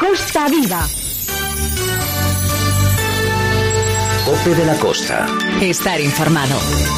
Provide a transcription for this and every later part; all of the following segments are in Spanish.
Costa Viva. COPE de la Costa. Estar informado.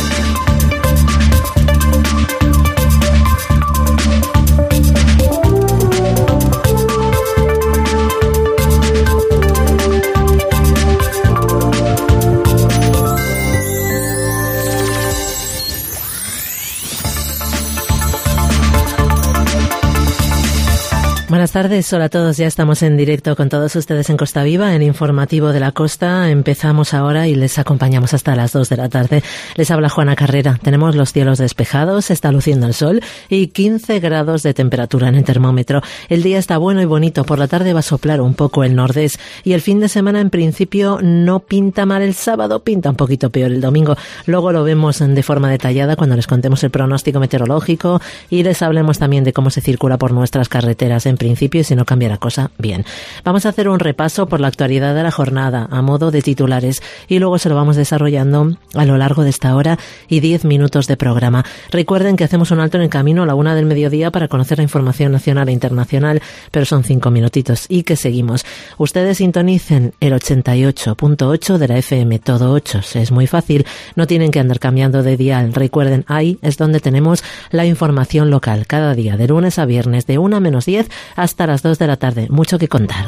Buenas tardes, hola a todos. Ya estamos en directo con todos ustedes en Costa Viva, en Informativo de la Costa. Empezamos ahora y les acompañamos hasta las 2 de la tarde. Les habla Juana Carrera. Tenemos los cielos despejados, está luciendo el sol y 15 grados de temperatura en el termómetro. El día está bueno y bonito. Por la tarde va a soplar un poco el nordés y el fin de semana en principio no pinta mal. El sábado pinta un poquito peor el domingo. Luego lo vemos de forma detallada cuando les contemos el pronóstico meteorológico y les hablemos también de cómo se circula por nuestras carreteras en principio, y si no cambia la cosa, bien. Vamos a hacer un repaso por la actualidad de la jornada a modo de titulares y luego se lo vamos desarrollando a lo largo de esta hora y 10 minutos de programa. Recuerden que hacemos un alto en el camino a la 1 del mediodía para conocer la información nacional e internacional, pero son 5 minutitos y que seguimos. Ustedes sintonicen el 88.8 de la FM, todo 8. Es muy fácil, no tienen que andar cambiando de dial. Recuerden, ahí es donde tenemos la información local cada día, de lunes a viernes, de 1 menos 10 hasta las 2 de la tarde. Mucho que contar.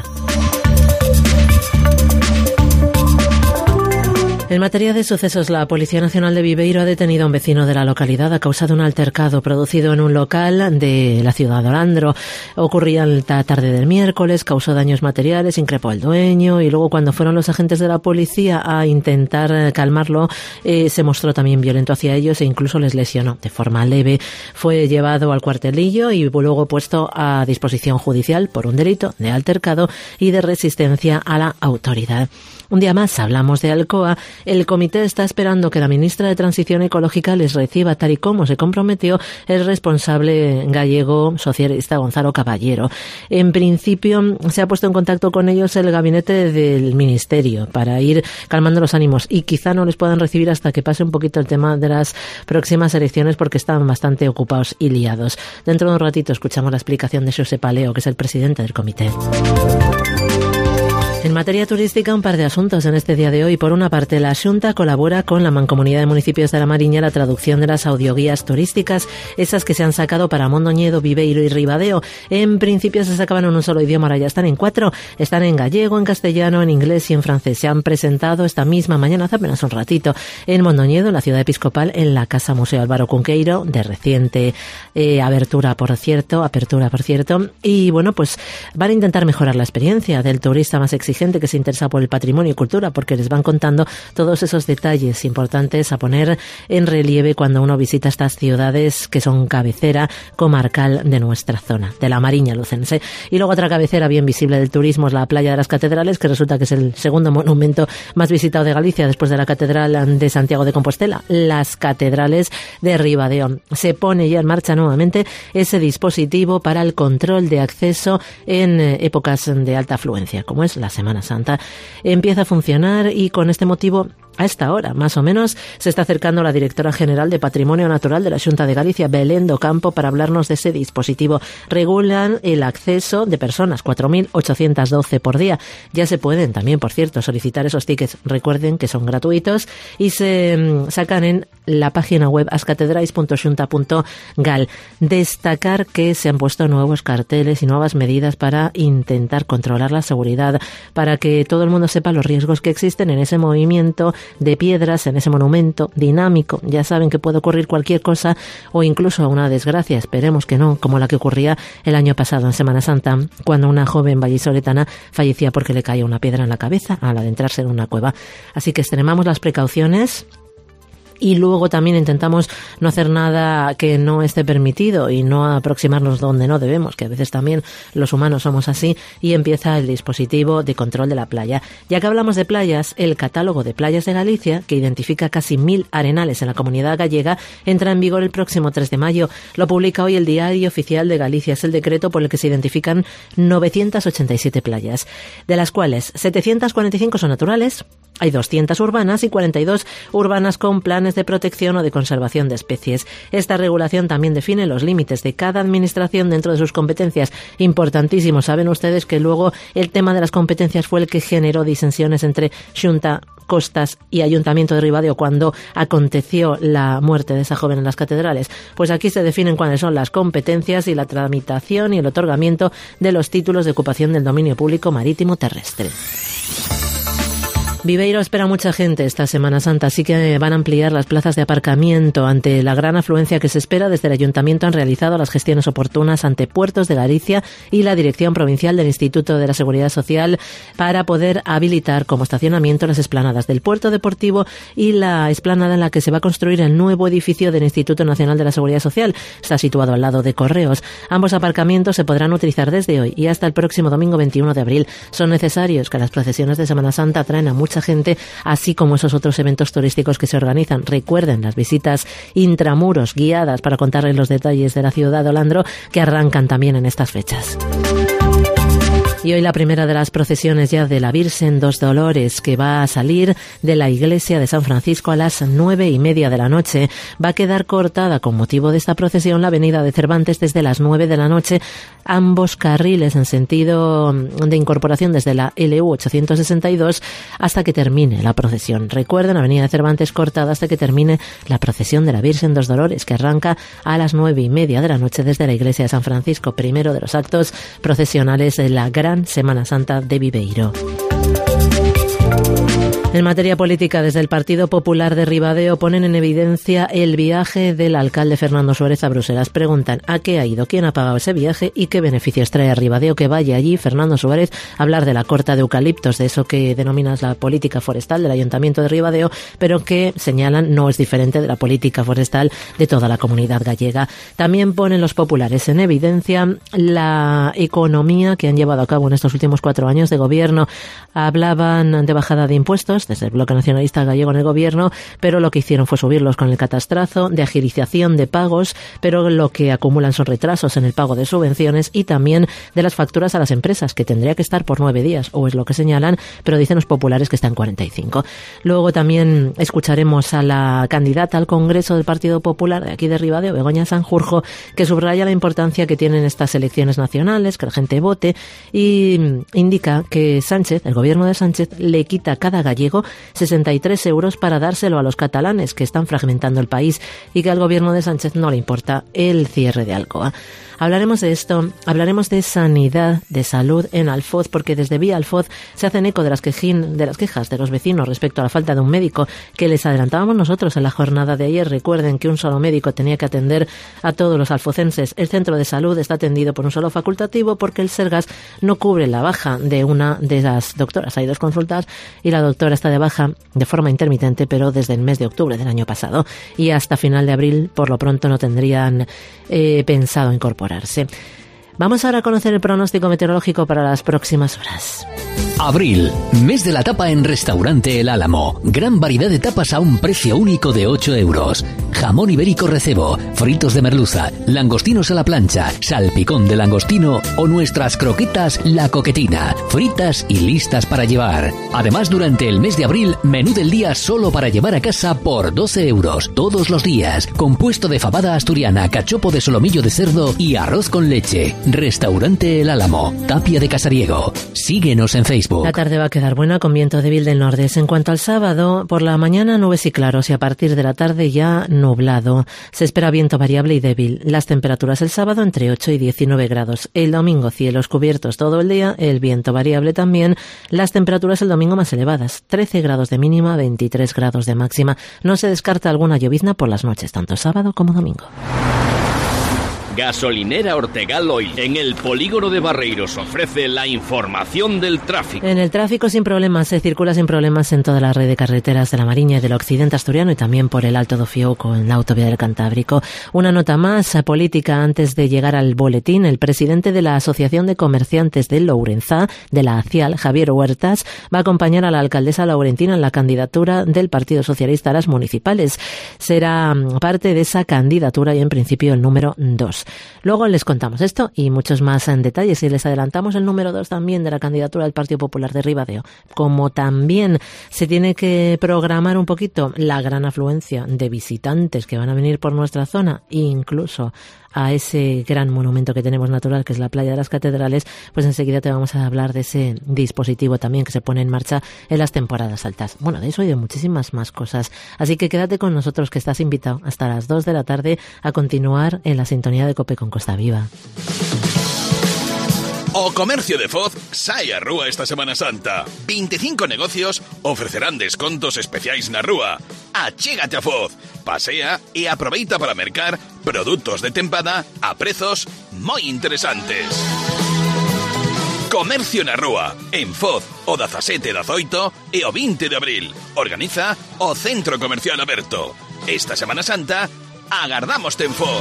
En materia de sucesos, la Policía Nacional de Viveiro ha detenido a un vecino de la localidad a causa de un altercado producido en un local de la ciudad de Olandro. Ocurría la tarde del miércoles, causó daños materiales, increpó al dueño y luego cuando fueron los agentes de la policía a intentar calmarlo, se mostró también violento hacia ellos e incluso les lesionó de forma leve. Fue llevado al cuartelillo y luego puesto a disposición judicial por un delito de altercado y de resistencia a la autoridad. Un día más hablamos de Alcoa. El comité está esperando que la ministra de Transición Ecológica les reciba tal y como se comprometió el responsable gallego socialista Gonzalo Caballero. En principio se ha puesto en contacto con ellos el gabinete del ministerio para ir calmando los ánimos y quizá no les puedan recibir hasta que pase un poquito el tema de las próximas elecciones porque están bastante ocupados y liados. Dentro de un ratito escuchamos la explicación de Xosé Paleo, que es el presidente del comité. En materia turística, un par de asuntos en este día de hoy. Por una parte, la Xunta colabora con la Mancomunidad de Municipios de la Mariña la traducción de las audioguías turísticas, esas que se han sacado para Mondoñedo, Viveiro y Ribadeo. En principio se sacaban en un solo idioma, ahora ya están en 4. Están en gallego, en castellano, en inglés y en francés. Se han presentado esta misma mañana, hace apenas un ratito, en Mondoñedo, la ciudad episcopal, en la Casa Museo Álvaro Cunqueiro, de reciente apertura, por cierto. Y bueno, pues van a intentar mejorar la experiencia del turista más exigente que se interesa por el patrimonio y cultura, porque les van contando todos esos detalles importantes a poner en relieve cuando uno visita estas ciudades que son cabecera comarcal de nuestra zona, de la Mariña lucense. Y luego otra cabecera bien visible del turismo es la Playa de las Catedrales, que resulta que es el segundo monumento más visitado de Galicia después de la Catedral de Santiago de Compostela, las catedrales de Ribadeo. Se pone ya en marcha nuevamente ese dispositivo para el control de acceso en épocas de alta afluencia, como es la Semana Santa. Empieza a funcionar y con este motivo, a esta hora, más o menos, se está acercando la directora general de Patrimonio Natural de la Xunta de Galicia, Belén do Campo, para hablarnos de ese dispositivo. Regulan el acceso de personas, 4.812 por día. Ya se pueden también, por cierto, solicitar esos tickets. Recuerden que son gratuitos y se sacan en la página web ascatedrais.xunta.gal. Destacar que se han puesto nuevos carteles y nuevas medidas para intentar controlar la seguridad, para que todo el mundo sepa los riesgos que existen en ese movimiento de piedras, en ese monumento dinámico. Ya saben que puede ocurrir cualquier cosa o incluso una desgracia, esperemos que no, como la que ocurría el año pasado en Semana Santa, cuando una joven vallisoletana fallecía porque le caía una piedra en la cabeza al adentrarse en una cueva. Así que extremamos las precauciones. Y luego también intentamos no hacer nada que no esté permitido y no aproximarnos donde no debemos, que a veces también los humanos somos así, y empieza el dispositivo de control de la playa. Ya que hablamos de playas, el catálogo de playas de Galicia, que identifica casi 1.000 arenales en la comunidad gallega, entra en vigor el próximo 3 de mayo. Lo publica hoy el Diario Oficial de Galicia. Es el decreto por el que se identifican 987 playas, de las cuales 745 son naturales, Hay 200 urbanas y 42 urbanas con planes de protección o de conservación de especies. Esta regulación también define los límites de cada administración dentro de sus competencias. Importantísimo. Saben ustedes que luego el tema de las competencias fue el que generó disensiones entre Xunta, Costas y Ayuntamiento de Ribadeo cuando aconteció la muerte de esa joven en las catedrales. Pues aquí se definen cuáles son las competencias y la tramitación y el otorgamiento de los títulos de ocupación del dominio público marítimo terrestre. Viveiro espera mucha gente esta Semana Santa, así que van a ampliar las plazas de aparcamiento. Ante la gran afluencia que se espera, desde el Ayuntamiento han realizado las gestiones oportunas ante Puertos de Galicia y la Dirección Provincial del Instituto de la Seguridad Social para poder habilitar como estacionamiento las explanadas del Puerto Deportivo y la explanada en la que se va a construir el nuevo edificio del Instituto Nacional de la Seguridad Social. Está situado al lado de Correos. Ambos aparcamientos se podrán utilizar desde hoy y hasta el próximo domingo 21 de abril. Son necesarios que las procesiones de Semana Santa atraen a mucha gente, así como esos otros eventos turísticos que se organizan. Recuerden las visitas intramuros guiadas para contarles los detalles de la ciudad de Olandro, que arrancan también en estas fechas. Y hoy la primera de las procesiones ya de la Virgen dos Dolores, que va a salir de la iglesia de San Francisco a las 9:30 de la noche. Va a quedar cortada con motivo de esta procesión la avenida de Cervantes desde las 9 de la noche, ambos carriles en sentido de incorporación desde la LU 862 hasta que termine la procesión. Recuerden, avenida de Cervantes cortada hasta que termine la procesión de la Virgen dos Dolores, que arranca a las 9:30 de la noche desde la iglesia de San Francisco, primero de los actos procesionales de la Gran Semana Santa de Viveiro. En materia política, desde el Partido Popular de Ribadeo ponen en evidencia el viaje del alcalde Fernando Suárez a Bruselas. Preguntan a qué ha ido, quién ha pagado ese viaje y qué beneficios trae a Ribadeo que vaya allí Fernando Suárez a hablar de la corta de eucaliptos, de eso que denominas la política forestal del Ayuntamiento de Ribadeo, pero que señalan no es diferente de la política forestal de toda la comunidad gallega. También ponen los populares en evidencia la economía que han llevado a cabo en estos últimos 4 años de gobierno. Hablaban de bajada de impuestos desde el Bloque Nacionalista Gallego en el gobierno, pero lo que hicieron fue subirlos con el catastrazo, de agilización de pagos, pero lo que acumulan son retrasos en el pago de subvenciones y también de las facturas a las empresas, que tendría que estar por 9 días, o es lo que señalan, pero dicen los populares que está en 45. Luego también escucharemos a la candidata al Congreso del Partido Popular de aquí de Ribadeo, Begoña Sanjurjo, que subraya la importancia que tienen estas elecciones nacionales, que la gente vote, y indica que Sánchez, el gobierno de Sánchez, le quita a cada gallego 63 euros para dárselo a los catalanes que están fragmentando el país y que al gobierno de Sánchez no le importa el cierre de Alcoa. Hablaremos de esto, hablaremos de sanidad, de salud en Alfoz, porque desde Vía Alfoz se hacen eco de las quejas de los vecinos respecto a la falta de un médico que les adelantábamos nosotros en la jornada de ayer. Recuerden que un solo médico tenía que atender a todos los alfocenses. El centro de salud está atendido por un solo facultativo porque el Sergas no cubre la baja de una de las doctoras. Hay 2 consultas y la doctora está de baja de forma intermitente, pero desde el mes de octubre del año pasado. Y hasta final de abril, por lo pronto, no tendrían pensado incorporarse. Vamos ahora a conocer el pronóstico meteorológico para las próximas horas. Abril, mes de la tapa en Restaurante El Álamo. Gran variedad de tapas a un precio único de 8 euros. Jamón ibérico recebo, fritos de merluza, langostinos a la plancha, salpicón de langostino o nuestras croquetas La Coquetina, fritas y listas para llevar. Además, durante el mes de abril, menú del día solo para llevar a casa por 12 euros todos los días. Compuesto de fabada asturiana, cachopo de solomillo de cerdo y arroz con leche. Restaurante El Álamo, Tapia de Casariego. Síguenos en Facebook. La tarde va a quedar buena con viento débil del nordeste. En cuanto al sábado, por la mañana nubes y claros y a partir de la tarde ya nublado. Se espera viento variable y débil. Las temperaturas el sábado entre 8 y 19 grados. El domingo cielos cubiertos todo el día, el viento variable también. Las temperaturas el domingo más elevadas. 13 grados de mínima, 23 grados de máxima. No se descarta alguna llovizna por las noches, tanto sábado como domingo. Gasolinera Ortegal Oil, en el polígono de Barreiros, ofrece la información del tráfico. En el tráfico sin problemas, se circula sin problemas en toda la red de carreteras de la Mariña y del occidente asturiano y también por el Alto do Fiouco, en la autovía del Cantábrico. Una nota más política antes de llegar al boletín. El presidente de la Asociación de Comerciantes de Lourenzá, de la ACIAL, Javier Huertas, va a acompañar a la alcaldesa laurentina en la candidatura del Partido Socialista a las municipales. Será parte de esa candidatura y en principio el número 2. más. Luego les contamos esto y muchos más en detalles y les adelantamos el número 2 también de la candidatura del Partido Popular de Ribadeo. Como también se tiene que programar un poquito la gran afluencia de visitantes que van a venir por nuestra zona, incluso a ese gran monumento que tenemos natural, que es la Playa de las Catedrales, pues enseguida te vamos a hablar de ese dispositivo también que se pone en marcha en las temporadas altas. Bueno, de eso y de muchísimas más cosas. Así que quédate con nosotros, que estás invitado hasta las 2 de la tarde a continuar en la sintonía de COPE con Costa Viva. O Comercio de Foz sai a rúa esta Semana Santa. 25 negocios ofrecerán descontos especiais na rúa. Achégate a Foz, pasea e aproveita para mercar produtos de tempada a prezos moi interesantes. Comercio na rúa, en Foz, o 17 e 18 e o 20 de abril. Organiza o Centro Comercial Aberto. Esta Semana Santa, agardámoste en Foz.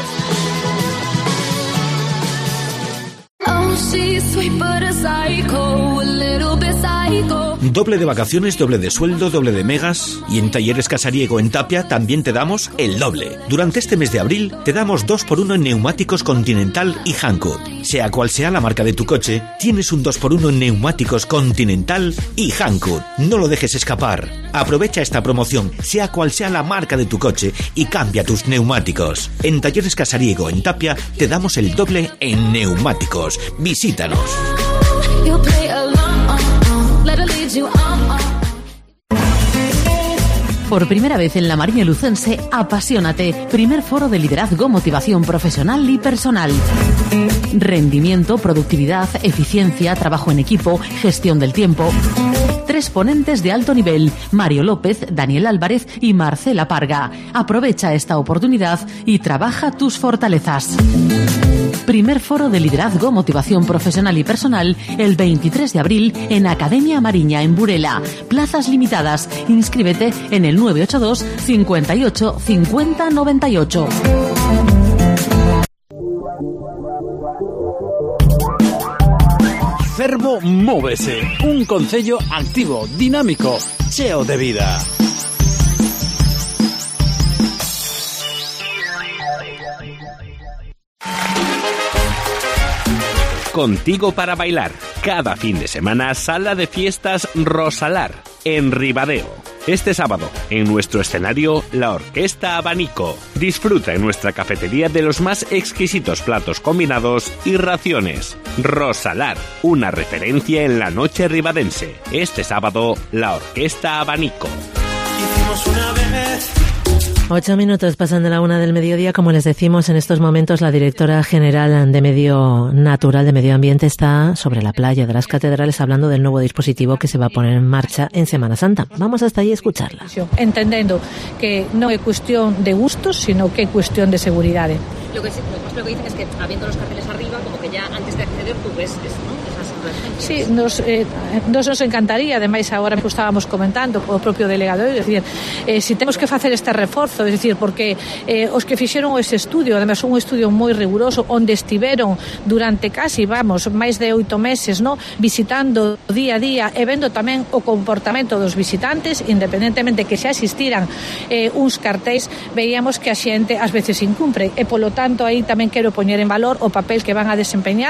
Doble de vacaciones, doble de sueldo, doble de megas. Y en Talleres Casariego en Tapia también te damos el doble. Durante este mes de abril te damos 2x1 en neumáticos Continental y Hankook. Sea cual sea la marca de tu coche, tienes un 2x1 en neumáticos Continental y Hankook. No lo dejes escapar. Aprovecha esta promoción, sea cual sea la marca de tu coche, y cambia tus neumáticos. En Talleres Casariego en Tapia te damos el doble en neumáticos. Visítanos. Por primera vez en la Mariña Lucense, Apasionate, primer foro de liderazgo, motivación profesional y personal. Rendimiento, productividad, eficiencia, trabajo en equipo, gestión del tiempo. 3 ponentes de alto nivel: Mario López, Daniel Álvarez y Marcela Parga. Aprovecha esta oportunidad y trabaja tus fortalezas. Primer foro de liderazgo, motivación profesional y personal, el 23 de abril en Academia Mariña, en Burela. Plazas limitadas. Inscríbete en el 982 58 50 98. Cervo Móvese, un concello activo, dinámico, cheo de vida. Contigo para bailar. Cada fin de semana, sala de fiestas Rosalar, en Ribadeo. Este sábado, en nuestro escenario, la Orquesta Abanico. Disfruta en nuestra cafetería de los más exquisitos platos combinados y raciones. Rosalar, una referencia en la noche ribadense. Este sábado, la Orquesta Abanico. Hicimos una vez 8 minutos pasan de la 1 del mediodía. Como les decimos, en estos momentos la directora general de Medio Natural, de Medio Ambiente, está sobre la playa de las Catedrales hablando del nuevo dispositivo que se va a poner en marcha en Semana Santa. Vamos hasta ahí a escucharla. Entendendo que non é cuestión de gustos, sino que é cuestión de seguridade. Lo que dicen es que, habiendo los carteles arriba, como que ya antes de acceder tú ves eso, ¿no? Sí, nos encantaría, ademais agora que estábamos comentando o propio delegado, é dicir, si temos que facer este reforzo, é dicir, porque os que fixeron ese estudio, ademais un estudio moi riguroso, onde estiveron durante casi, máis de 8 meses, no, visitando día a día e vendo tamén o comportamento dos visitantes, independentemente que xa existiran uns cartéis, veíamos que a xente ás veces incumpre, e polo tanto aí tamén quero poñer en valor o papel que van a desempeñar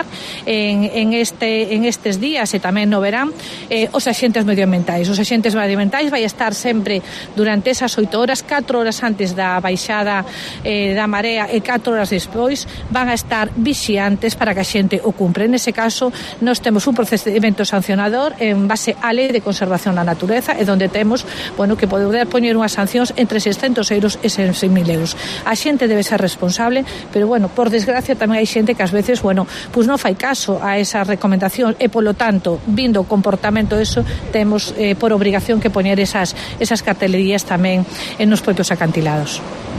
en estes días e tamén no verán os axentes medioambientais. Os axentes medioambientais vai estar sempre durante esas 8 horas, 4 horas antes da baixada da marea e 4 horas despois, van a estar vixiantes para que a xente o cumpre. Nese caso, nós temos un procedimento sancionador en base á Lei de Conservación da Natureza, e donde temos, que poder poñer unhas sancións entre 600 euros e 6.000 euros. A xente debe ser responsable, pero por desgracia tamén hai xente que ás veces, pois non fai caso a esa recomendación, e polo tanto, vindo o comportamento eso, temos por obrigación que poñer esas cartelerías tamén nos propios acantilados.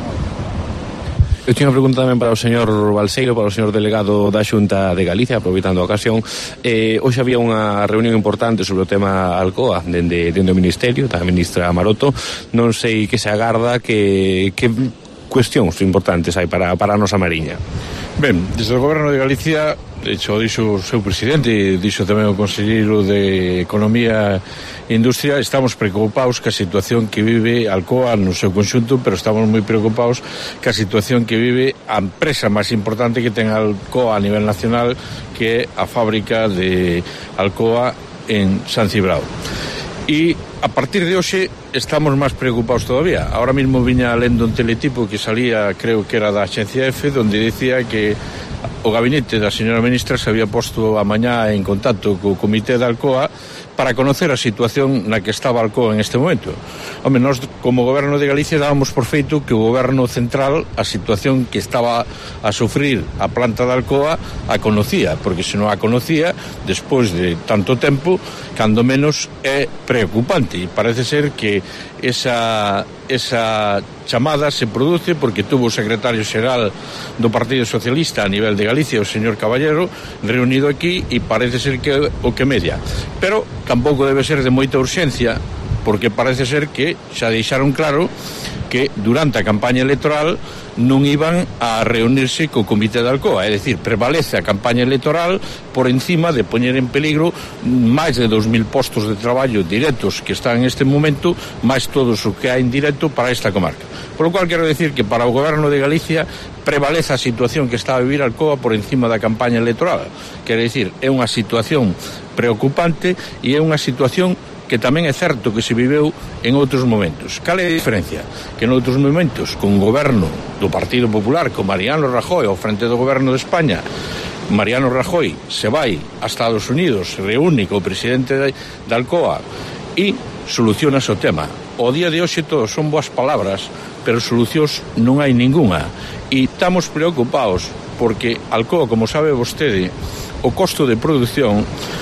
Eu tinha unha pregunta tamén para o señor Balseiro, para o señor delegado da Xunta de Galicia, aproveitando a ocasión. Hoxe había unha reunión importante sobre o tema Alcoa dende o Ministerio, da ministra Maroto. Non sei que se agarda, que cuestións importantes hai para a nosa Mariña. Ben, desde o Goberno de Galicia hecho, dixo o seu presidente e dixo tamén o conselleiro de Economía e Industria, estamos preocupados ca situación que vive Alcoa no seu conxunto, pero estamos moi preocupados ca situación que vive a empresa máis importante que ten Alcoa a nivel nacional, que é a fábrica de Alcoa en San Cibrao. E a partir de hoxe estamos máis preocupados todavía. Ahora mismo viña lendo un teletipo que salía, creo que era da Axencia F, donde decía que o gabinete da señora ministra se había posto a mañá en contacto co comité de Alcoa para conocer a situación na que estaba Alcoa en este momento. Home, nós como goberno de Galicia dábamos por feito que o goberno central a situación que estaba a sufrir a planta de Alcoa a conocía, porque se non a conocía, despois de tanto tempo, cando menos é preocupante, e parece ser que esa chamada se produce porque tuvo o secretario xeral do Partido Socialista a nivel de Galicia, o señor Caballero, reunido aquí, e parece ser que o que media. Pero tampouco debe ser de moita urxencia, porque parece ser que xa deixaron claro que durante a campaña electoral non iban a reunirse co comité de Alcoa, é dicir, prevalece a campaña electoral por encima de poñer en peligro máis de 2.000 postos de traballo directos que están en este momento, máis todos o que hai en directo para esta comarca. Por lo cual quero decir que para o goberno de Galicia prevalece a situación que está a vivir Alcoa por encima da campaña electoral. Quero dicir, é unha situación preocupante e é unha situación que tamén é certo que se viveu en outros momentos. Cal é a diferencia? Que en outros momentos, con o goberno do Partido Popular, con Mariano Rajoy ao frente do goberno de España, Mariano Rajoy se vai a Estados Unidos, se reúne co presidente de Alcoa e soluciona o tema. O día de hoxe todos son boas palabras, pero solucións non hai ningunha. E estamos preocupados porque Alcoa, como sabe vostede, o costo de produción,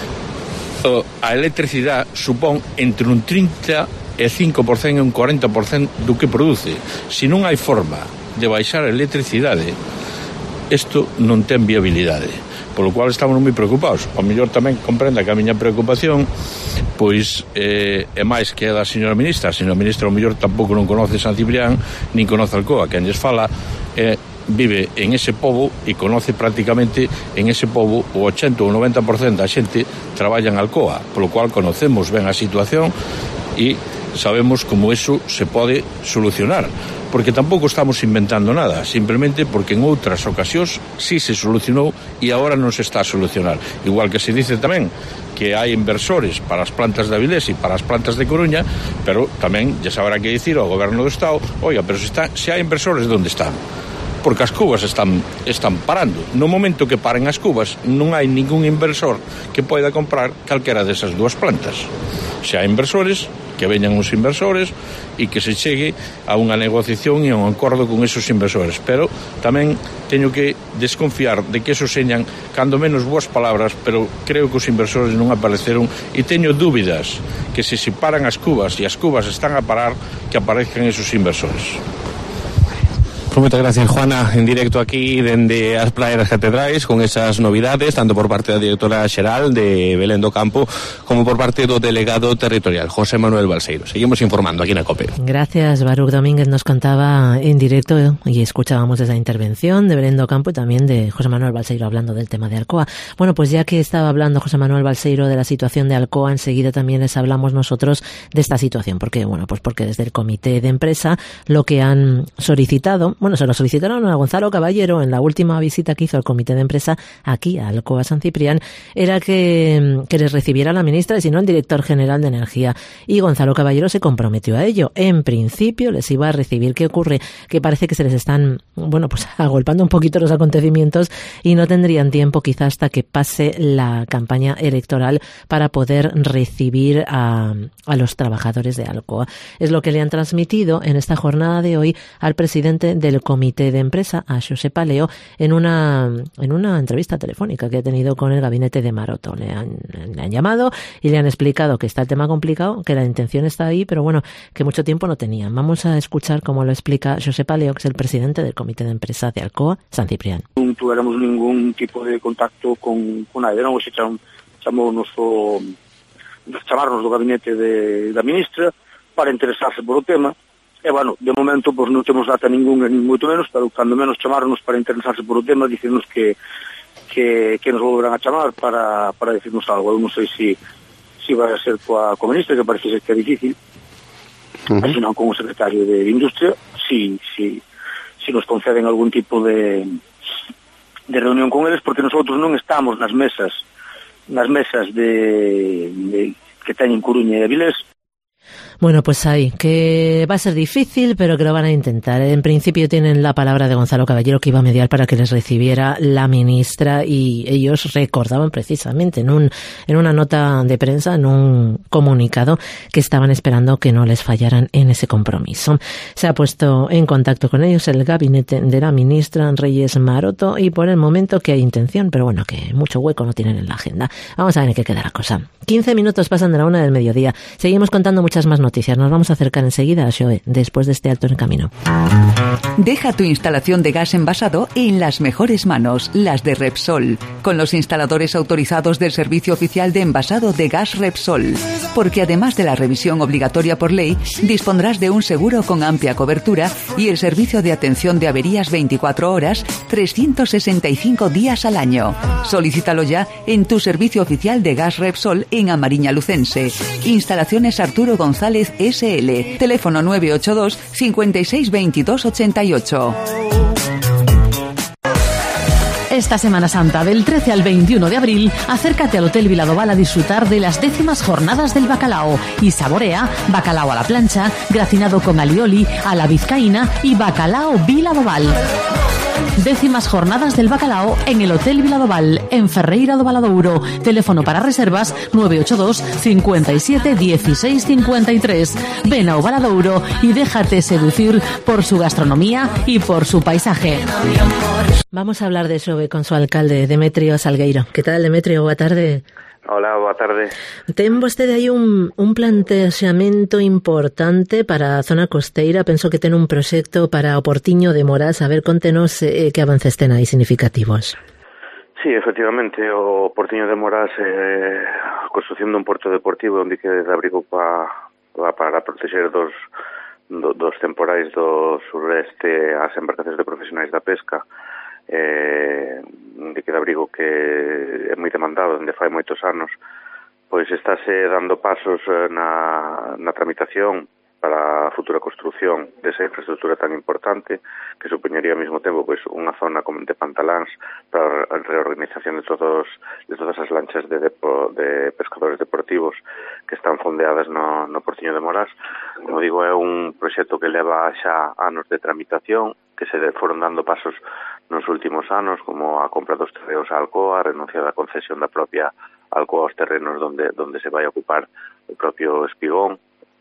a electricidade supón entre un 30 e 5% e un 40% do que produce. Se non hai forma de baixar a electricidade, isto non ten viabilidade, polo cual estamos moi preocupados. Ao mellor tamén comprenda que a miña preocupación pois é máis que a da señora ministra. A señora ministra ao mellor tampouco non conoce San Cibrián nin conoce Alcoa, que lles fala vive en ese pobo e conoce prácticamente en ese pobo o 80 ou 90% da xente traballa en Alcoa, polo cual conocemos ben a situación e sabemos como eso se pode solucionar, porque tampouco estamos inventando nada, simplemente porque en outras ocasións sí se solucionou e agora non se está a solucionar. Igual que se dice tamén que hai inversores para as plantas de Avilés e para as plantas de Coruña, pero tamén ya sabrá que dicir ao goberno do Estado, oiga, pero se hai inversores, onde están? Porque as cubas están parando. No momento que paren as cubas, non hai ningún inversor que poida comprar calquera desas dúas plantas. Se hai inversores, que veñan os inversores e que se chegue a unha negociación e a un acordo con esos inversores. Pero tamén teño que desconfiar de que esos señan cando menos boas palabras, pero creo que os inversores non apareceron e teño dúbidas que se paran as cubas e as cubas están a parar, que aparezcan esos inversores. Moitas gracias, Juana, en directo aquí dende as Praeras Catedrais con esas novidades, tanto por parte da directora xeral de Belén do Campo como por parte do delegado territorial, José Manuel Balseiro. Seguimos informando aquí na COPE. Gracias, Baruch Domínguez nos contaba en directo y escuchábamos esa intervención de Belén do Campo y también de José Manuel Balseiro hablando del tema de Alcoa. Bueno, pues ya que estaba hablando José Manuel Balseiro de la situación de Alcoa, enseguida también les hablamos nosotros de esta situación. ¿Por qué? Bueno, pues porque desde el comité de empresa lo que han solicitado, bueno, se lo solicitaron a Gonzalo Caballero en la última visita que hizo el comité de empresa aquí a Alcoa San Ciprián, era que les recibiera la ministra y si no el director general de Energía. Y Gonzalo Caballero se comprometió a ello. En principio les iba a recibir. ¿Qué ocurre? Que parece que se les están, bueno, pues agolpando un poquito los acontecimientos y no tendrían tiempo quizás hasta que pase la campaña electoral para poder recibir a los trabajadores de Alcoa. Es lo que le han transmitido en esta jornada de hoy al presidente del comité de empresa, a Xosé Paleo, en una entrevista telefónica que ha tenido con el gabinete de Maroto. Le han llamado y le han explicado que está el tema complicado, que la intención está ahí, pero bueno, que mucho tiempo no tenían. Vamos a escuchar cómo lo explica Xosé Paleo, que es el presidente del comité de empresa de Alcoa San Ciprián. Non tuéramos ningún tipo de contacto con nadie, non? Se chamarnos do gabinete da ministra para interesarse por o tema. E, bueno, de momento, pois non temos data ninguna, nin moito menos, pero cando menos chamarnos para interesarse por o tema, dicirnos que que nos volverán a chamar para decirnos algo. Eu non sei se vai a ser coa ministra, que parece ser que é difícil, e se non con o secretario de Industria, si nos conceden algún tipo de reunión con eles, porque nosotros non estamos nas mesas que teñen Coruña e Avilés. Bueno, pues ahí, que va a ser difícil, pero que lo van a intentar. En principio tienen la palabra de Gonzalo Caballero, que iba a mediar para que les recibiera la ministra, y ellos recordaban precisamente en una nota de prensa, en un comunicado, que estaban esperando que no les fallaran en ese compromiso. Se ha puesto en contacto con ellos el gabinete de la ministra Reyes Maroto, y por el momento que hay intención, pero bueno, que mucho hueco no tienen en la agenda. Vamos a ver en qué queda la cosa. 15 minutos pasan de la 1 del mediodía. Seguimos contando muchas más noticias. Nos vamos a acercar enseguida a Xoe, después de este alto en el camino. Deja tu instalación de gas envasado en las mejores manos, las de Repsol, con los instaladores autorizados del Servicio Oficial de Envasado de Gas Repsol. Porque además de la revisión obligatoria por ley, dispondrás de un seguro con amplia cobertura y el servicio de atención de averías 24 horas, 365 días al año. Solicítalo ya en tu Servicio Oficial de Gas Repsol en Amariña Lucense. Instalaciones Arturo González SL. Teléfono 982 56 22 88. Esta Semana Santa, del 13 al 21 de abril, acércate al Hotel Viladoval a disfrutar de las 10º jornadas del bacalao y saborea bacalao a la plancha, gratinado con alioli, a la vizcaína y bacalao Viladoval. 10º jornadas del bacalao en el Hotel Viladoval, en Ferreira do Valadouro. Teléfono para reservas 982 57 16 53. Ven a Valadouro y déjate seducir por su gastronomía y por su paisaje. Vamos a hablar de Xoe con su alcalde, Demetrio Salgueiro. ¿Qué tal, Demetrio? Boa tarde. Hola, boa tarde. Ten vostede aí un plantexamento importante para a zona costeira. Penso que ten un proxecto para o Portiño de Morás. A ver, contenos que avances ten aí significativos. Sí, efectivamente, o Portiño de Morás a construción dun porto deportivo onde que de abrigo para proteger dos temporais do sureste as embarcacións de profesionais da pesca, de que de abrigo que é moi demandado, onde fai moitos anos, pois estáse dando pasos na tramitación para a futura construción desa infraestructura tan importante, que supoñería ao mesmo tempo pois unha zona como de pantaláns para a reorganización de todas as lanchas de pescadores deportivos que están fondeadas no Portiño de Morás. Como digo, é un proxecto que leva xa anos de tramitación, que se foron dando pasos nos últimos anos, como a compra dos terreos a Alcoa, a renuncia da concesión da propia Alcoa aos terrenos donde se vai ocupar o propio Espigón,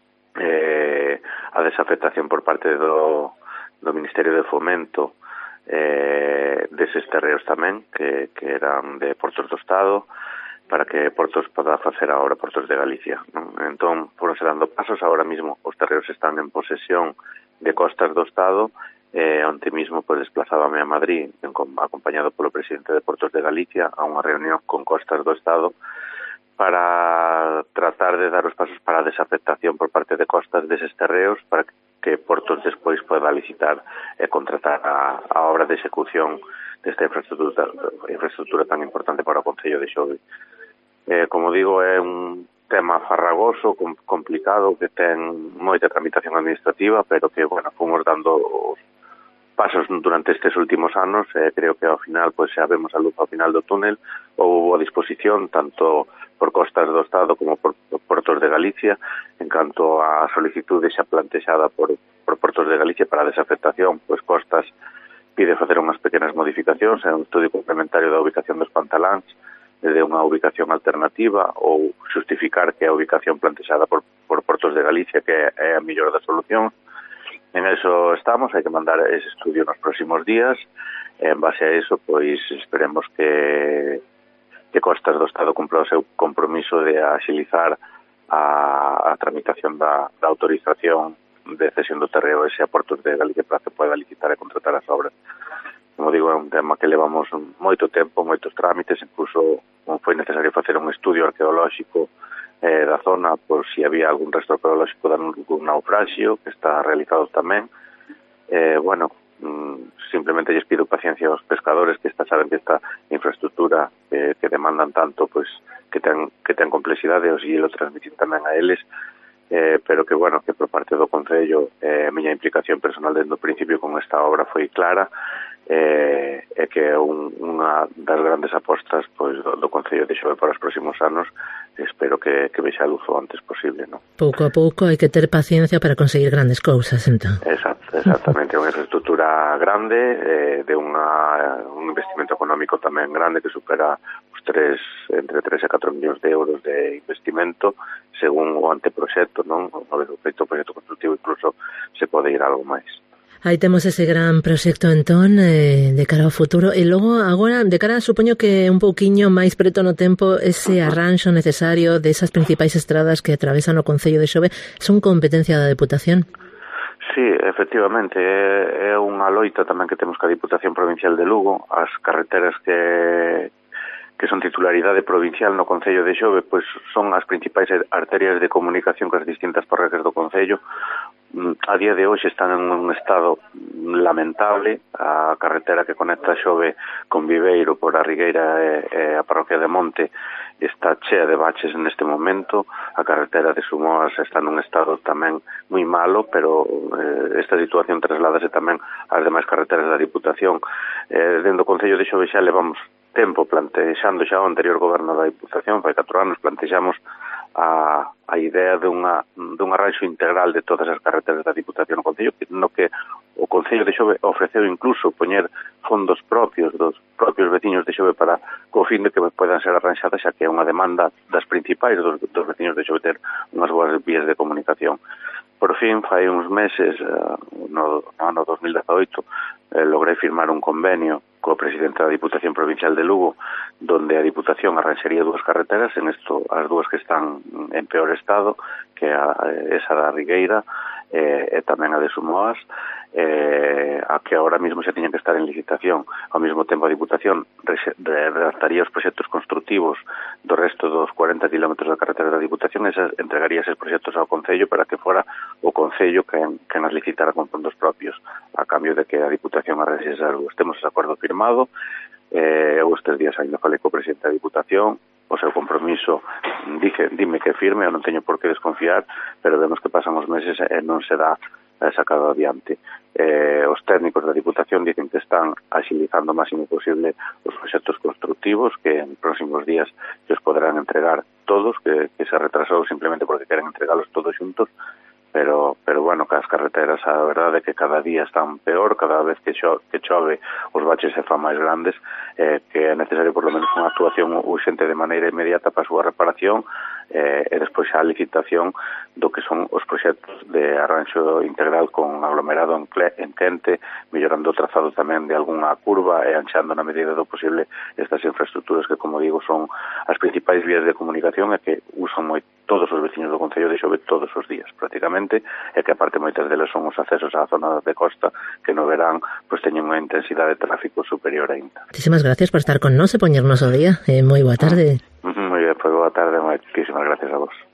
a desafectación por parte do Ministerio de Fomento deses terreos tamén que eran de Portos do Estado, para que Portos poda facer agora Portos de Galicia, non? Entón, foronse dando pasos. Ahora mismo os terreos están en posesión de Costas do Estado. Onte mismo desplazábame a Madrid acompañado polo presidente de Portos de Galicia a unha reunión con Costas do Estado para tratar de dar os pasos para a desafectación por parte de Costas deses terreos, para que Portos despois poda licitar e contratar a obra de execución desta infraestructura tan importante para o Concello de Xogue. Como digo, é un tema farragoso, complicado, que ten moita tramitación administrativa, pero que, fomos dando pasos durante estes últimos anos. Creo que ao final, xa vemos a luz ao final do túnel. Houve a disposición tanto por Costas do Estado como por Portos de Galicia en canto a solicitude xa plantexada por Portos de Galicia para a desafectación. Costas pide facer unhas pequenas modificacións, é un estudio complementario da ubicación dos pantaláns, de unha ubicación alternativa, ou xustificar que a ubicación plantexada por Portos de Galicia que é a mellor das solucións. En eso estamos, hai que mandar ese estudio nos próximos días. En base a eso, esperemos que Costas do Estado cumpla o seu compromiso de axilizar a tramitación da autorización de cesión do terreo ese a Portos de Galicia para que poda licitar e contratar as obras. Como digo, é un tema que levamos moito tempo, moitos trámites, incluso foi necesario facer un estudio arqueolóxico da zona por si había algún resto arqueolóxico de algún naufraxio, que está realizado tamén. simplemente lles pido paciencia aos pescadores que saben que esta infraestructura que demandan tanto, pois que ten complexidade, os lo transmitir tamén a eles, pero que, bueno, que por parte do Concello a miña implicación personal desde o principio con esta obra foi clara, e que é unha das grandes apostas pois do Concello de Xove para os próximos anos. Espero que vexa a luz o antes posible, ¿no? Pouco a pouco hai que ter paciencia para conseguir grandes cousas, entón. Exactamente, unha infraestructura grande, de un investimento económico tamén grande que supera entre 3 e 4 millóns de euros de investimento según o anteproxecto, non? O proxecto constructivo incluso se pode ir algo máis. Aí temos ese gran proxecto entón de cara ao futuro e logo agora de cara, supoño que un pouquiño máis preto no tempo ese arranxo necesario desas principais estradas que atravesan o Concello de Xove son competencia da Deputación. Sí, efectivamente, é unha loita tamén que temos ca Diputación Provincial de Lugo. As carreteras que son titularidade provincial no Concello de Xove, pois son as principais arterias de comunicación con as distintas parroquias do Concello. A día de hoxe están en un estado lamentable. A carretera que conecta Xove con Viveiro por a Rigueira e a parroquia de Monte está chea de baches neste momento. A carretera de Sumoas está nun estado tamén moi malo, pero esta situación trasládase tamén ás demais carreteras da Diputación. Dentro do Concello de Xove xa levamos tempo plantexando xa o anterior goberno da Diputación, fai 4 anos plantexamos a idea dun arranxo integral de todas as carreteras da Diputación no Concello, no que o Concello de Xove ofreceu incluso poñer fondos propios dos propios veciños de Xove para co fin de que podan ser arranxadas, xa que é unha demanda das principais dos veciños de Xove ter unhas boas vías de comunicación. Por fin, fai uns meses, no ano 2018, logrei firmar un convenio co presidente da Diputación Provincial de Lugo, donde a Diputación arranxaría 2 carreteras, as 2 que están en peor estado, que esa da Rigueira e tamén a de Sumoas, a que ahora mismo xa tiñan que estar en licitación. Ao mesmo tempo a Diputación redactaría os proxectos constructivos do resto dos 40 kilómetros da carretera da Diputación e entregaría eses proxectos ao Concello para que fora o Concello que nas licitara con fondos propios, a cambio de que a Diputación arranxe esas 2. Temos ese acordo firmado. Eu estes días ainda falei co presidente da Diputación, o seu compromiso dime que firme, eu non teño por que desconfiar, pero vemos que pasan os meses e non se dá sacado adiante. Os técnicos da Diputación dicen que están agilizando o máximo posible os proxectos constructivos, que en próximos días os poderán entregar todos, que se retrasou simplemente porque queren entregalos todos xuntos, pero bueno, que as carreteras a verdade é que cada día están peor, cada vez que chove os baches se fan máis grandes, que é necesario por lo menos unha actuación urxente de maneira inmediata para a súa reparación, e despois xa a licitación do que son os proxectos de arranxo integral con aglomerado en quente, mellorando o trazado tamén de algunha curva e anchando na medida do posible estas infraestructuras que, como digo, son as principais vías de comunicación e que usan todos os veciños do Concello de Xove todos os días prácticamente, e que aparte moitas deles son os accesos á zona de costa que no verán pois teñen unha intensidade de tráfico superior ainda. Muchísimas gracias por estar con nós e poñernos o día. Moi boa tarde. Moi ben, pois boa tarde, moitísimas gracias a vos.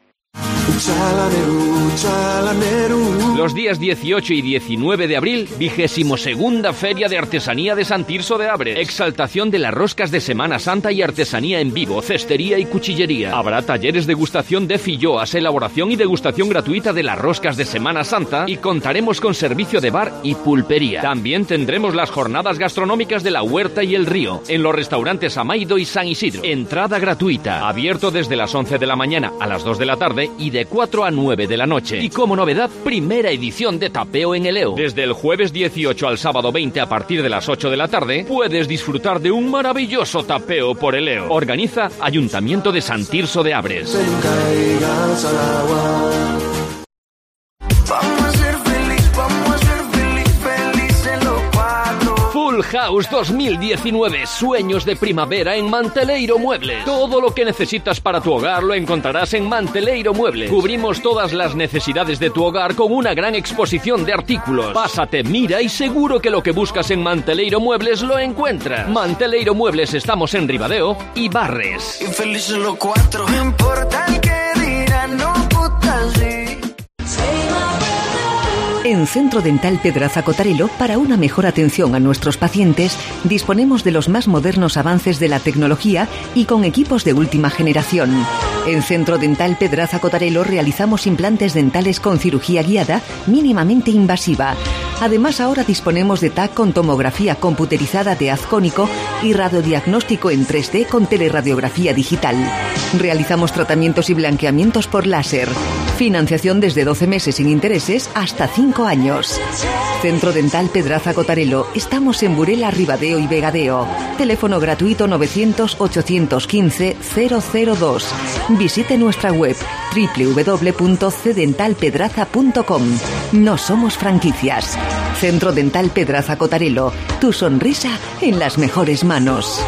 Los días 18 y 19 de abril, 22ª Feria de Artesanía de San Tirso de Abres. Exaltación de las roscas de Semana Santa y artesanía en vivo, cestería y cuchillería. Habrá talleres de degustación de filloas, elaboración y degustación gratuita de las roscas de Semana Santa y contaremos con servicio de bar y pulpería. También tendremos las jornadas gastronómicas de la Huerta y el Río, en los restaurantes Amaido y San Isidro. Entrada gratuita, abierto desde las 11 de la mañana a las 2 de la tarde y de 4 a 9 de la noche. Y como novedad, primera edición de tapeo en Eleo. Desde el jueves 18 al sábado 20 a partir de las 8 de la tarde, puedes disfrutar de un maravilloso tapeo por Eleo. Organiza Ayuntamiento de San Tirso de Abres. Full House 2019, sueños de primavera en Manteleiro Muebles. Todo lo que necesitas para tu hogar lo encontrarás en Manteleiro Muebles. Cubrimos todas las necesidades de tu hogar con una gran exposición de artículos. Pásate, mira y seguro que lo que buscas en Manteleiro Muebles lo encuentras. Manteleiro Muebles, estamos en Ribadeo y Barres. Infelices los cuatro, no importa el que dirán, no puta sí. En Centro Dental Pedraza Cotarelo, para una mejor atención a nuestros pacientes, disponemos de los más modernos avances de la tecnología y con equipos de última generación. En Centro Dental Pedraza Cotarelo realizamos implantes dentales con cirugía guiada mínimamente invasiva. Además, ahora disponemos de TAC con tomografía computerizada de haz cónico y radiodiagnóstico en 3D con teleradiografía digital. Realizamos tratamientos y blanqueamientos por láser. Financiación desde 12 meses sin intereses hasta 5 años. Centro Dental Pedraza Cotarelo. Estamos en Burela, Ribadeo y Vegadeo. Teléfono gratuito 900-815-002. Visite nuestra web www.cdentalpedraza.com. No somos franquicias. Centro Dental Pedraza Cotarelo. Tu sonrisa en las mejores manos.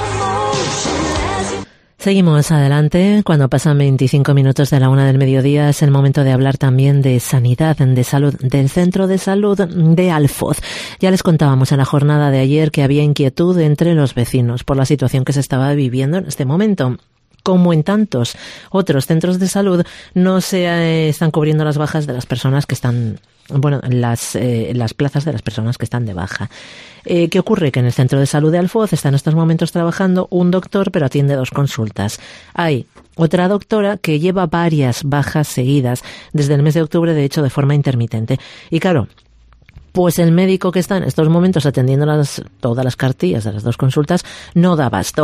Seguimos adelante. Cuando pasan 25 minutos de la 1 del mediodía es el momento de hablar también de sanidad, de salud, del Centro de Salud de Alfoz. Ya les contábamos en la jornada de ayer que había inquietud entre los vecinos por la situación que se estaba viviendo en este momento. Como en tantos otros centros de salud, no se están cubriendo las bajas de las personas que están, las plazas de las personas que están de baja. ¿Qué ocurre? Que en el Centro de Salud de Alfoz está en estos momentos trabajando un doctor, pero atiende 2 consultas. Hay otra doctora que lleva varias bajas seguidas desde el mes de octubre, de hecho, de forma intermitente. Y claro, pues el médico que está en estos momentos atendiendo todas las cartillas de las 2 consultas no da abasto.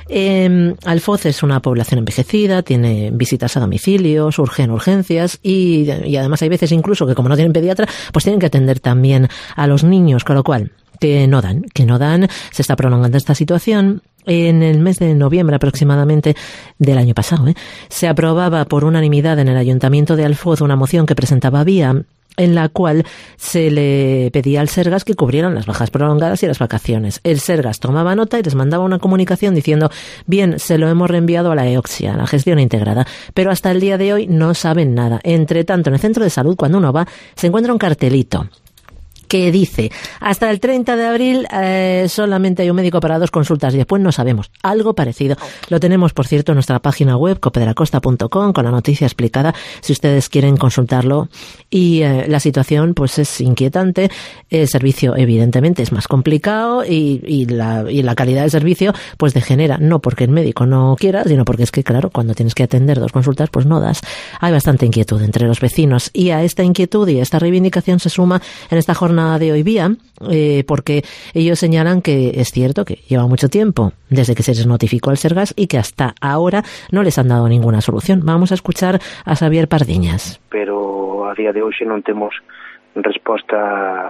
Alfoz es una población envejecida, tiene visitas a domicilio, surgen urgencias y además hay veces incluso que como no tienen pediatra, pues tienen que atender también a los niños, con lo cual que no dan. Se está prolongando esta situación. En el mes de noviembre aproximadamente del año pasado, se aprobaba por unanimidad en el Ayuntamiento de Alfoz una moción que presentaba Vía, en la cual se le pedía al Sergas que cubrieran las bajas prolongadas y las vacaciones. El Sergas tomaba nota y les mandaba una comunicación diciendo, bien, se lo hemos reenviado a la EOXIA, a la gestión integrada, pero hasta el día de hoy no saben nada. Entre tanto, en el centro de salud, cuando uno va, se encuentra un cartelito que dice, hasta el 30 de abril solamente hay un médico para 2 consultas y después no sabemos. Algo parecido. Lo tenemos, por cierto, en nuestra página web, copedelacosta.com, con la noticia explicada, si ustedes quieren consultarlo. Y la situación pues es inquietante. El servicio, evidentemente, es más complicado y la calidad del servicio pues degenera. No porque el médico no quiera, sino porque es que, claro, cuando tienes que atender 2 consultas, pues no das. Hay bastante inquietud entre los vecinos. Y a esta inquietud y a esta reivindicación se suma en esta jornada de hoy Vía, porque ellos señalan que es cierto que lleva mucho tiempo desde que se les notificó al Sergas y que hasta ahora no les han dado ninguna solución. Vamos a escuchar a Xavier Pardiñas. Pero a día de hoxe non temos resposta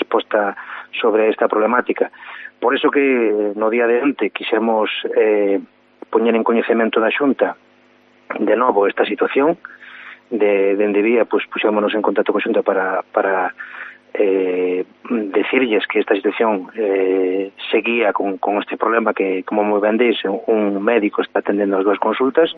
sobre esta problemática. Por eso que no día de onte quixemos poñer en coñecemento da Xunta de novo esta situación dende Vía, pues puxémonos en contacto con Xunta para decirlles que esta situación seguía con este problema que, como moi ben dice, un médico está atendendo as 2 consultas.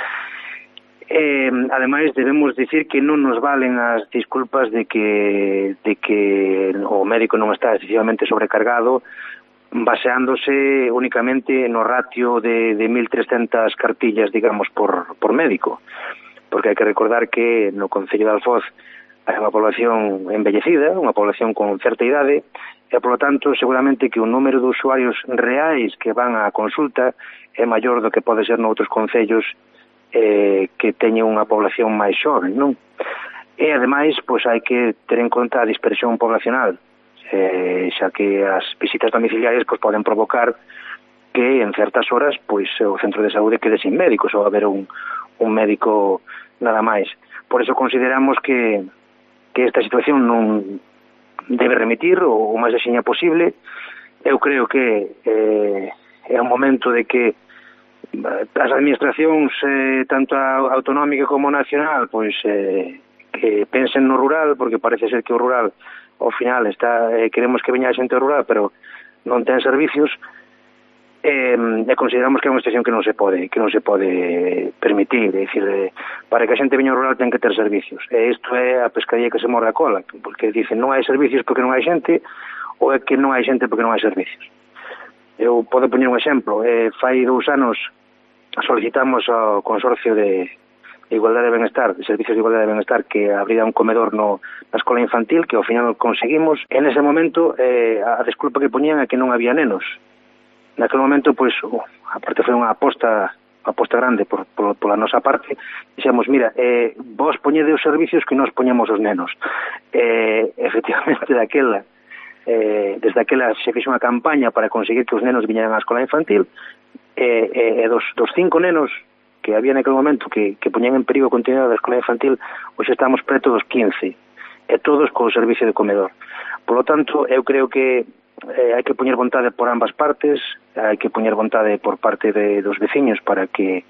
Ademais, debemos decir que non nos valen as disculpas de que o médico non está excesivamente sobrecargado, baseándose únicamente no ratio de 1.300 cartillas, digamos, por médico. Porque hai que recordar que no Concello de Alfoz hai unha población envellecida, unha población con certa idade, e, polo tanto, seguramente que o número de usuarios reais que van á consulta é maior do que pode ser noutros concellos que teñen unha población máis xoven, non? E, ademais, pois hai que ter en conta a dispersión poblacional, xa que as visitas domiciliarias pois poden provocar que en certas horas pois o centro de saúde quede sin médicos ou haber un médico nada máis. Por eso consideramos que esta situación non debe remitir o máis axiña posible. Eu creo que é un momento de que as administracións tanto a autonómica como nacional pois que pensen no rural, porque parece ser que o rural ao final queremos que veña a xente rural, pero non ten servicios. E consideramos que é unha situación que non se pode permitir, é dicir, para que a xente veña ao rural ten que ter servicios, e isto é a pescaría que se morde a cola, porque dicen non hai servicios porque non hai xente, ou é que non hai xente porque non hai servicios. Eu podo poñer un exemplo, fai 2 anos solicitamos ao Consorcio de Igualdade de Benestar, de Servicios de Igualdade de Benestar, que abrira un comedor na escola infantil, que ao final conseguimos. En ese momento, a desculpa que poñían é que non había nenos. Naquele momento, pois, aparte foi unha aposta grande pola nosa parte, dixemos, mira, vos poñede os servicios que nós poñemos os nenos. Efectivamente, desde aquela se fixe unha campaña para conseguir que os nenos viñeran á escola infantil, dos 5 nenos que había naquele momento que poñían en perigo a continuidade da escola infantil, hoxe estamos preto dos 15, e todos co servicio de comedor. Por lo tanto, eu creo que hai que poñer vontade por ambas partes, hai que poñer vontade por parte dos veciños para que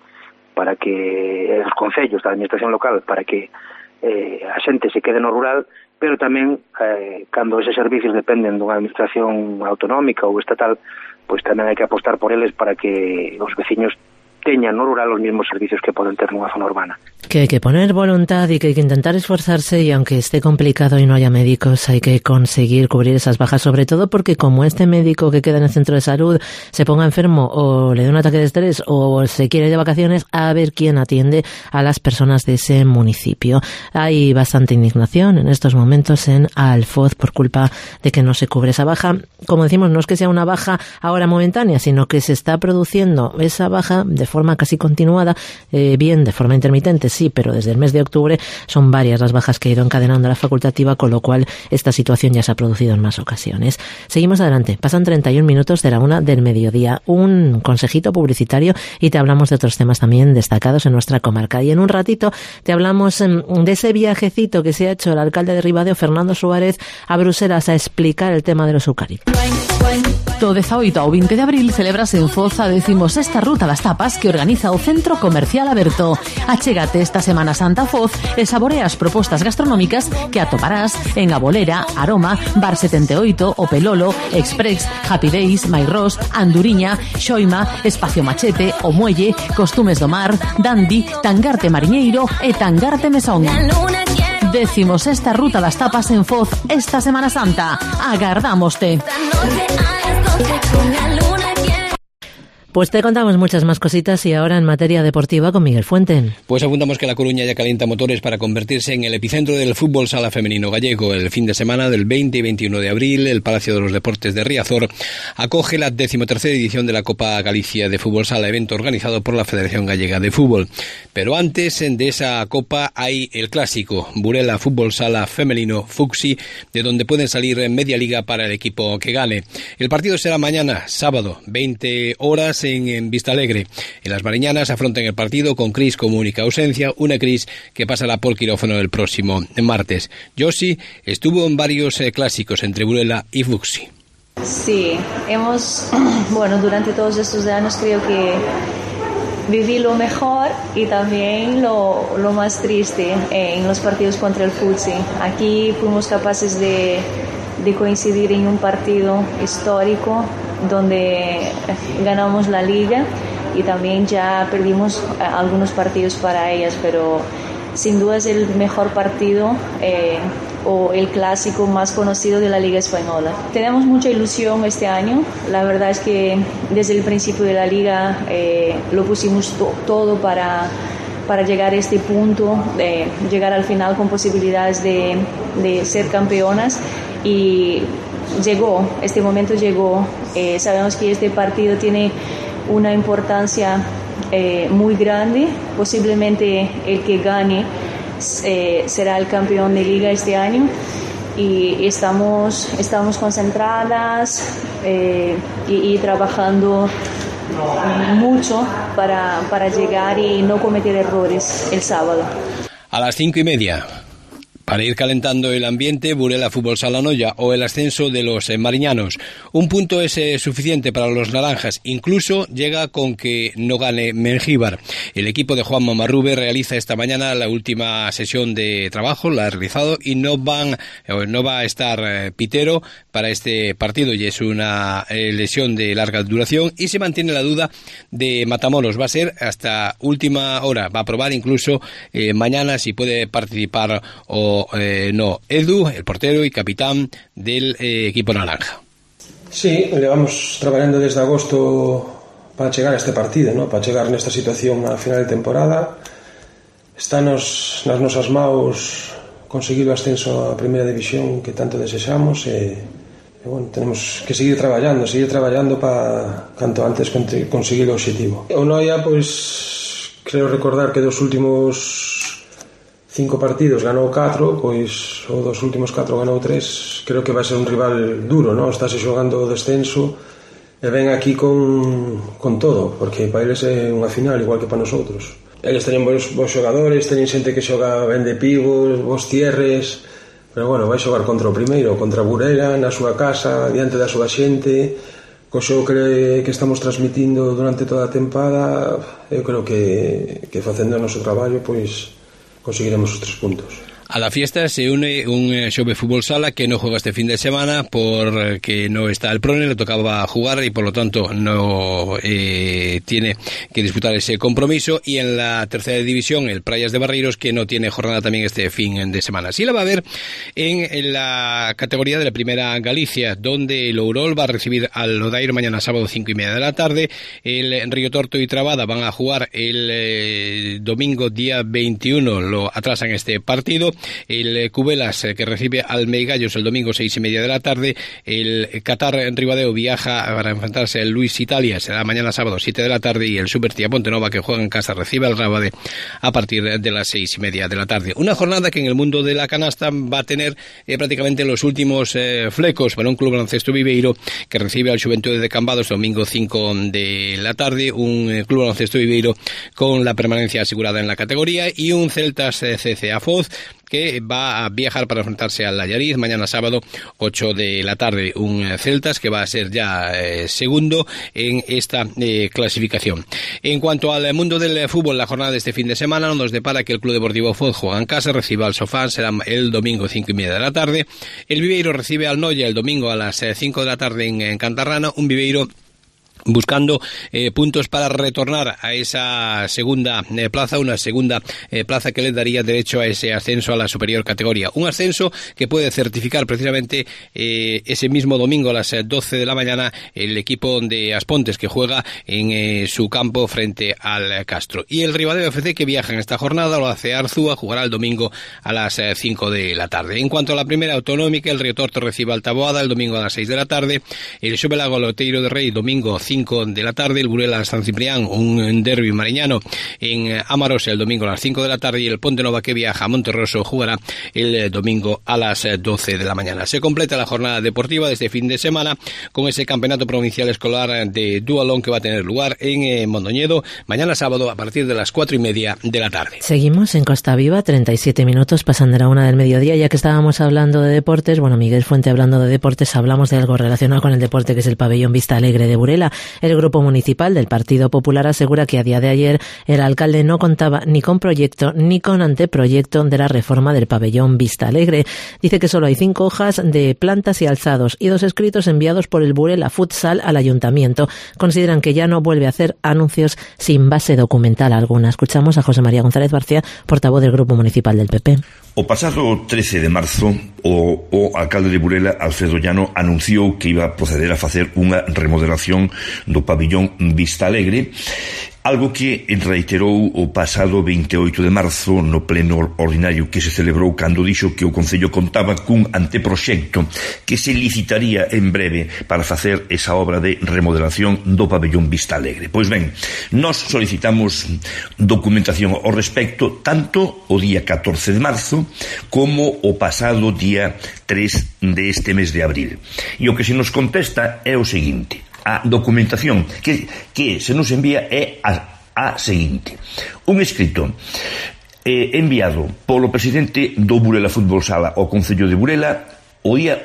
os concellos da administración local, para que a xente se quede no rural, pero tamén, cando eses servicios dependen dunha administración autonómica ou estatal, pois tamén hai que apostar por eles para que os veciños teñan no rural os mesmos servicios que poden ter nunha zona urbana. Que hay que poner voluntad y que hay que intentar esforzarse, y aunque esté complicado y no haya médicos, hay que conseguir cubrir esas bajas, sobre todo porque como este médico que queda en el centro de salud se ponga enfermo o le dé un ataque de estrés o se quiere ir de vacaciones, a ver quién atiende a las personas de ese municipio. Hay bastante indignación en estos momentos en Alfoz por culpa de que no se cubre esa baja. Como decimos, no es que sea una baja ahora momentánea, sino que se está produciendo esa baja de forma casi continuada, bien de forma intermitente, sí, pero desde el mes de octubre son varias las bajas que ha ido encadenando la facultativa, con lo cual esta situación ya se ha producido en más ocasiones. Seguimos adelante. Pasan 31 minutos de la 1 del mediodía. Un consejito publicitario y te hablamos de otros temas también destacados en nuestra comarca. Y en un ratito te hablamos de ese viajecito que se ha hecho el alcalde de Ribadeo, Fernando Suárez, a Bruselas a explicar el tema de los eucaliptos. Do 18 ao 20 de abril celebrase en Foz a 16ª Ruta das Tapas que organiza o Centro Comercial Aberto. Achégate esta Semana Santa a Foz e saborea as propostas gastronómicas que atoparás en A Bolera, Aroma, Bar 78, O Pelolo, Express, Happy Days, Mairós, Anduriña, Xoima, Espacio Machete, O Muelle, Costumes do Mar, Dandy, Tangarte Mariñeiro e Tangarte Mesón. 16ª Ruta das Tapas en Foz esta Semana Santa. Agardámoste. Pues te contamos muchas más cositas, y ahora en materia deportiva con Miguel Fuente. Pues apuntamos que La Coruña ya calienta motores para convertirse en el epicentro del fútbol sala femenino gallego. El fin de semana del 20 y 21 de abril, el Palacio de los Deportes de Riazor acoge la 13ª edición de la Copa Galicia de Fútbol Sala, evento organizado por la Federación Gallega de Fútbol. Pero antes de esa Copa hay el clásico, Burela Fútbol Sala Femenino Fuxi, de donde pueden salir media liga para el equipo que gane. El partido será mañana, sábado, 20 horas, en Vistalegre. En las mariñanas afrontan el partido con Cris como única ausencia, una Cris que pasará por quirófano el próximo martes. Josi estuvo en varios clásicos entre Burela y Fuxi. Sí, durante todos estos años creo que viví lo mejor y también lo más triste en los partidos contra el Fuxi. Aquí fuimos capaces de coincidir en un partido histórico donde ganamos la liga y también ya perdimos algunos partidos para ellas, pero sin duda es el mejor partido o el clásico más conocido de la Liga Española. Tenemos mucha ilusión este año. La verdad es que desde el principio de la liga lo pusimos todo para llegar a este punto, de llegar al final con posibilidades de ser campeonas, y este momento llegó. Sabemos que este partido tiene una importancia muy grande. Posiblemente el que gane será el campeón de liga este año, y estamos concentradas y trabajando mucho para llegar y no cometer errores el sábado. A las 5:30. Para ir calentando el ambiente, Burela Fútbol Sala Noia o el ascenso de los mariñanos. Un punto es suficiente para los naranjas, incluso llega con que no gane Mengíbar. El equipo de Juan Mamarrube realiza esta mañana la última sesión de trabajo, la ha realizado, y no va a estar Pitero para este partido, y es una lesión de larga duración, y se mantiene la duda de Matamoros. Va a ser hasta última hora, va a probar incluso mañana si puede participar o no. Edu, el portero y capitán del equipo naranja. Sí, levamos traballando desde agosto para chegar a este partido, ¿no? Para chegar nesta situación a final de temporada. está nas nosas maus conseguir o ascenso a primeira división que tanto desexamos e bueno, tenemos que seguir traballando para canto antes conseguir o objetivo. O Noia, pois creo recordar que dos últimos 5 partidos ganou 4, pois o dos últimos 4 ganou 3. Creo que vai ser un rival duro, non? Estáse xogando o descenso e ven aquí con todo, porque para eles é unha final igual que para nosotros. Eles teñen bons xogadores, teñen xente que xoga ben de pivos, bons tierres, pero bueno, vai xogar contra o primeiro, contra Burela, na súa casa, diante da súa xente, co xogo que estamos transmitindo durante toda a tempada. Eu creo que facendo o noso traballo, pois conseguiremos os 3 puntos. A la fiesta se une un Xove Fútbol Sala que no juega este fin de semana porque no está el Prone, le tocaba jugar y por lo tanto no tiene que disputar ese compromiso. Y en la tercera división el Praias de Barreiros, que no tiene jornada también este fin de semana. Sí la va a haber en la categoría de la Primera Galicia, donde el Ourol va a recibir al Lodairo mañana sábado 5:30 de la tarde. El Río Torto y Trabada van a jugar el domingo día 21, lo atrasan este partido. El Cubelas, que recibe al Meigallos el domingo 6:30 de la tarde. El Qatar en Ribadeo viaja para enfrentarse al Luis Italia, será mañana sábado 7 de la tarde. Y el Supertia Pontenova, que juega en casa, recibe al Rábade a partir de las 6:30 de la tarde. Una jornada que en el mundo de la canasta va a tener prácticamente los últimos flecos para un Club Baloncesto Viveiro, que recibe al Xuventude de Cambados domingo 5 de la tarde. Un Club Baloncesto Viveiro con la permanencia asegurada en la categoría, y un Celtas CCA Foz, que va a viajar para enfrentarse al Allariz mañana sábado 8 de la tarde. Un Celtas que va a ser ya segundo en esta clasificación. En cuanto al mundo del fútbol, la jornada de este fin de semana nos depara que el Club Deportivo Foz juega en casa, recibe al Sofán, será el domingo 5:30 de la tarde. El Viveiro recibe al Noia el domingo a las 5 de la tarde en Cantarrana. Un Viveiro buscando puntos para retornar a esa segunda plaza, una segunda plaza que le daría derecho a ese ascenso a la superior categoría. Un ascenso que puede certificar precisamente ese mismo domingo a las 12 de la mañana el equipo de Aspontes, que juega en su campo frente al Castro. Y el Ribadeo FC, que viaja en esta jornada, lo hace Arzúa, jugará el domingo a las 5 de la tarde. En cuanto a la primera autonómica, el Río Torto recibe al Taboada el domingo a las 6 de la tarde. El Xovelago Loteiro de Rei, domingo 5 de la tarde. El Burela San Ciprián, un derbi mariñano en Amaros el domingo a las 5 de la tarde. Y el Pontenova, que viaja a Monterroso, jugará el domingo a las 12 de la mañana. Se completa la jornada deportiva de este fin de semana con ese campeonato provincial escolar de dualón que va a tener lugar en Mondoñedo mañana sábado a partir de las 4:30 de la tarde. Seguimos en Costa Viva, 37 minutos pasando la 1 del mediodía. Ya que estábamos hablando de deportes, bueno, Miguel Fuente hablando de deportes, hablamos de algo relacionado con el deporte, que es el pabellón Vista Alegre de Burela. El grupo municipal del Partido Popular asegura que a día de ayer el alcalde no contaba ni con proyecto ni con anteproyecto de la reforma del pabellón Vista Alegre. Dice que solo hay 5 hojas de plantas y alzados y 2 escritos enviados por el Burela Futsal al ayuntamiento. Consideran que ya no vuelve a hacer anuncios sin base documental alguna. Escuchamos a José María González García, portavoz del grupo municipal del PP. O pasado 13 de marzo, o alcalde de Burela, Alfredo Llano, anunciou que iba a proceder a facer unha remodelación do pabellón Vista Alegre, algo que reiterou o pasado 28 de marzo no pleno ordinario que se celebrou, cando dixo que o Concello contaba cun anteproxecto que se licitaría en breve para facer esa obra de remodelación do pabellón Vista Alegre. Pois ben, nós solicitamos documentación ao respecto tanto o día 14 de marzo como o pasado día 3 deste mes de abril. E o que se nos contesta é o seguinte: a documentación que se nos envía é a seguinte: un escrito enviado polo presidente do Burela Fútbol Sala ao Concello de Burela o día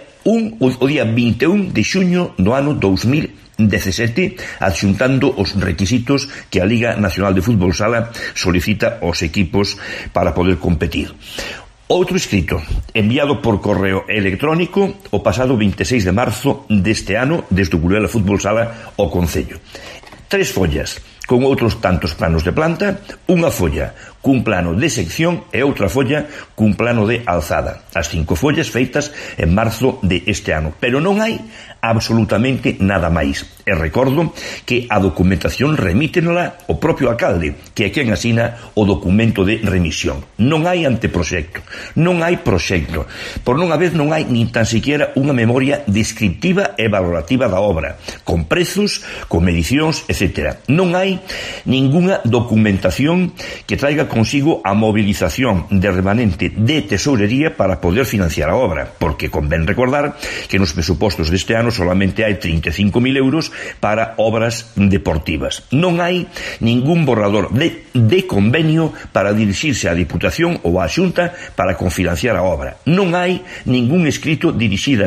21 de xuño do ano 2017, adxuntando os requisitos que a Liga Nacional de Fútbol Sala solicita aos equipos para poder competir. Outro escrito enviado por correo electrónico o pasado 26 de marzo deste ano desde o Burela Fútbol Sala ao Concello. 3 follas con outros tantos planos de planta, unha folla cun plano de sección e outra folla cun plano de alzada. As 5 follas feitas en marzo de este ano. Pero non hai absolutamente nada máis. E recordo que a documentación remítenola o propio alcalde, que é quen asina o documento de remisión. Non hai anteproxecto, non hai proxecto. Por non haber non hai nin tan siquiera unha memoria descriptiva e valorativa da obra, con prezos, con medicións, etc. Non hai ningunha documentación que traiga consigo a movilización de remanente de tesourería para poder financiar a obra, porque convén recordar que nos presupostos deste ano solamente hai 35.000 euros para obras deportivas. Non hai ningún borrador de convenio para dirixirse á Diputación ou á Xunta para confinanciar a obra. Non hai ningún escrito dirixido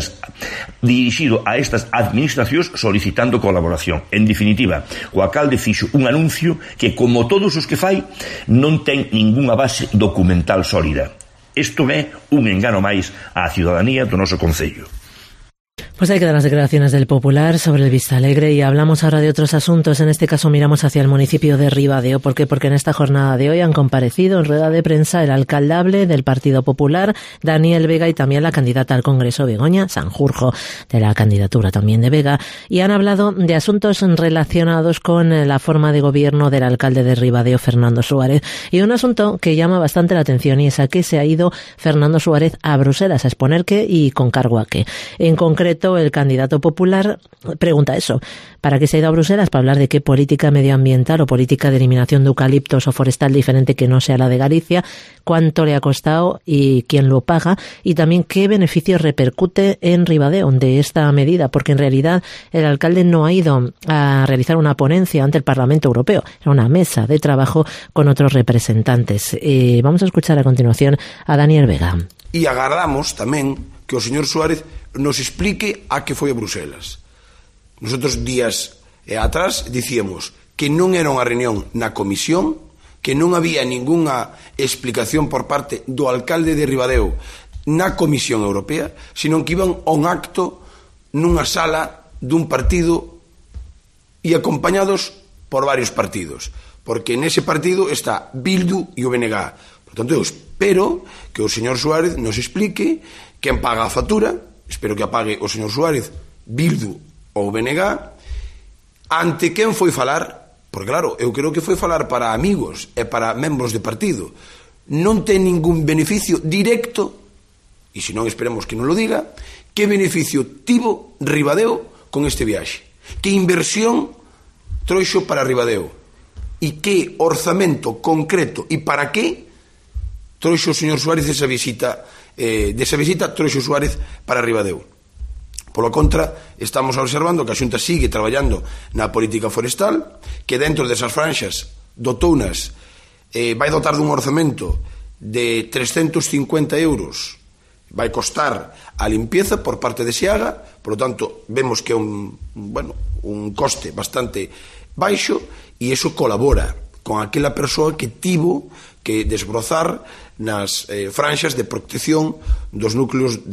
a estas administracións solicitando colaboración. En definitiva, o alcalde fixo un anuncio que, como todos os que fai, non ten ningunha base documental sólida. Isto é un engano máis á ciudadanía do noso concello. Pues ahí quedan las declaraciones del Popular sobre el Vistalegre y hablamos ahora de otros asuntos. En este caso miramos hacia el municipio de Ribadeo. ¿Por qué? Porque en esta jornada de hoy han comparecido en rueda de prensa el alcaldable del Partido Popular, Daniel Vega, y también la candidata al Congreso, Begoña Sanjurjo, de la candidatura también de Vega, y han hablado de asuntos relacionados con la forma de gobierno del alcalde de Ribadeo, Fernando Suárez, y un asunto que llama bastante la atención, y es a qué se ha ido Fernando Suárez a Bruselas, a exponer qué y con cargo a qué. En concreto, el candidato popular pregunta eso. ¿Para qué se ha ido a Bruselas? Para hablar de qué política medioambiental o política de eliminación de eucaliptos o forestal diferente que no sea la de Galicia, cuánto le ha costado y quién lo paga, y también qué beneficios repercute en Ribadeo de esta medida, porque en realidad el alcalde no ha ido a realizar una ponencia ante el Parlamento Europeo, era una mesa de trabajo con otros representantes. Vamos a escuchar a continuación a Daniel Vega. E agardamos tamén que o señor Suárez nos explique a que foi a Bruselas. Nosotros días atrás dicíamos que non era unha reunión na comisión, que non había ningunha explicación por parte do alcalde de Ribadeo na Comisión Europea, sino que iban a un acto nunha sala dun partido e acompañados por varios partidos, porque nese partido está Bildu e o BNG. Por tanto, eu espero que o señor Suárez nos explique quen paga a factura. Espero que a pague o señor Suárez, Bildu ou BNG, ante quen foi falar, porque claro, eu creo que foi falar para amigos e para membros de partido. Non ten ningún beneficio directo, e se non esperemos que non lo diga, que beneficio tivo Ribadeo con este viaxe, que inversión trouxo para Ribadeo, e que orzamento concreto e para que trouxo o señor Suárez desa visita trouxo Suárez para Ribadeo. Polo contra, estamos observando que a Xunta sigue traballando na política forestal, que dentro desas franxas dotounas vai dotar dun orzamento de 350 euros, vai costar a limpieza por parte de Seaga. Por lo tanto, vemos que é un coste bastante baixo, e iso colabora con aquela persoa que tivo que desbrozar nas franxas de protección dos núcleos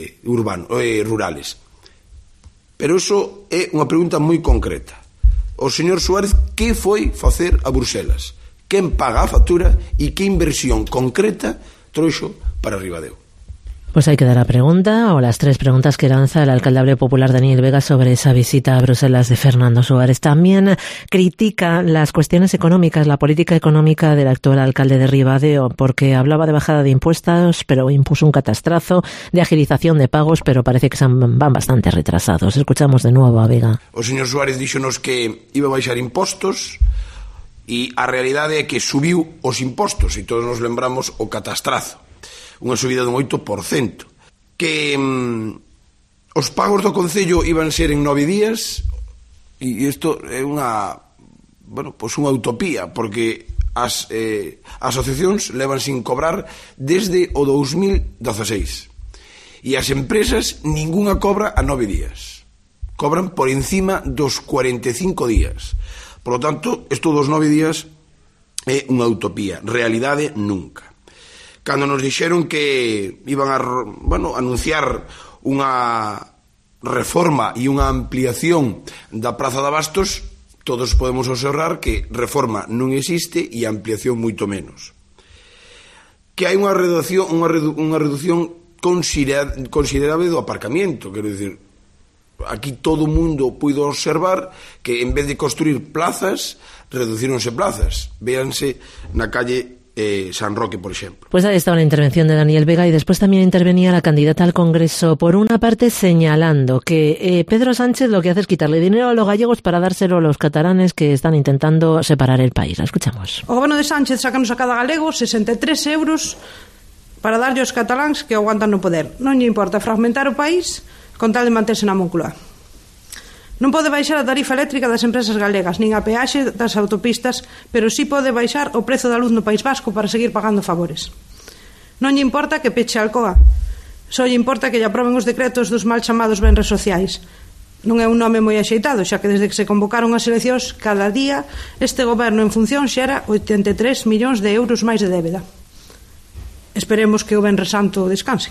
rurales. Pero iso é unha pregunta moi concreta. O señor Suárez, que foi facer a Bruselas? Quen paga a factura e que inversión concreta trouxo para Ribadeo? Pues ahí queda la pregunta, o las tres preguntas que lanza el alcaldable popular Daniel Vega sobre esa visita a Bruselas de Fernando Suárez. También critica las cuestiones económicas, la política económica del actual alcalde de Ribadeo, porque hablaba de bajada de impuestos, pero impuso un catastrazo, de agilización de pagos, pero parece que van bastante retrasados. Escuchamos de nuevo a Vega. O señor Suárez díxonos que iba a baixar impostos, e a realidade é que subiu os impostos, e todos nos lembramos o catastrazo, unha subida dun 8%, que os pagos do Concello iban ser en 9 días, e isto é unha utopía, porque as asociacións levan sin cobrar desde o 2016, e as empresas ningunha cobra a 9 días, cobran por encima dos 45 días. Por lo tanto, isto dos 9 días é unha utopía, realidade nunca. Cando nos dixeron que iban a anunciar unha reforma e unha ampliación da Praza de Abastos, todos podemos observar que reforma non existe e ampliación moito menos. Que hai unha reducción considerable do aparcamiento, quero dicir, aquí todo o mundo puido observar que en vez de construir plazas, reducíronse plazas. Véanse na calle San Roque, por ejemplo. Pues ahí estaba la intervención de Daniel Vega y después también intervenía la candidata al Congreso, por una parte señalando que Pedro Sánchez lo que hace es quitarle dinero a los gallegos para dárselo a los catalanes que están intentando separar el país. La escuchamos. O goberno de Sánchez sacanos a cada galego 63 euros para darlle aos cataláns que aguantan no poder. Non lle importa fragmentar o país con tal de manterse na Moncloa. Non pode baixar a tarifa eléctrica das empresas galegas, nin a peaxe das autopistas, pero sí pode baixar o prezo da luz no País Vasco para seguir pagando favores. Non lle importa que peche Alcoa, só lle importa que lle aproben os decretos dos mal chamados benres sociais. Non é un nome moi axeitado, xa que desde que se convocaron as eleccións, cada día este goberno en función xera 83 millóns de euros máis de débeda. Esperemos que o Benres Santo descanse.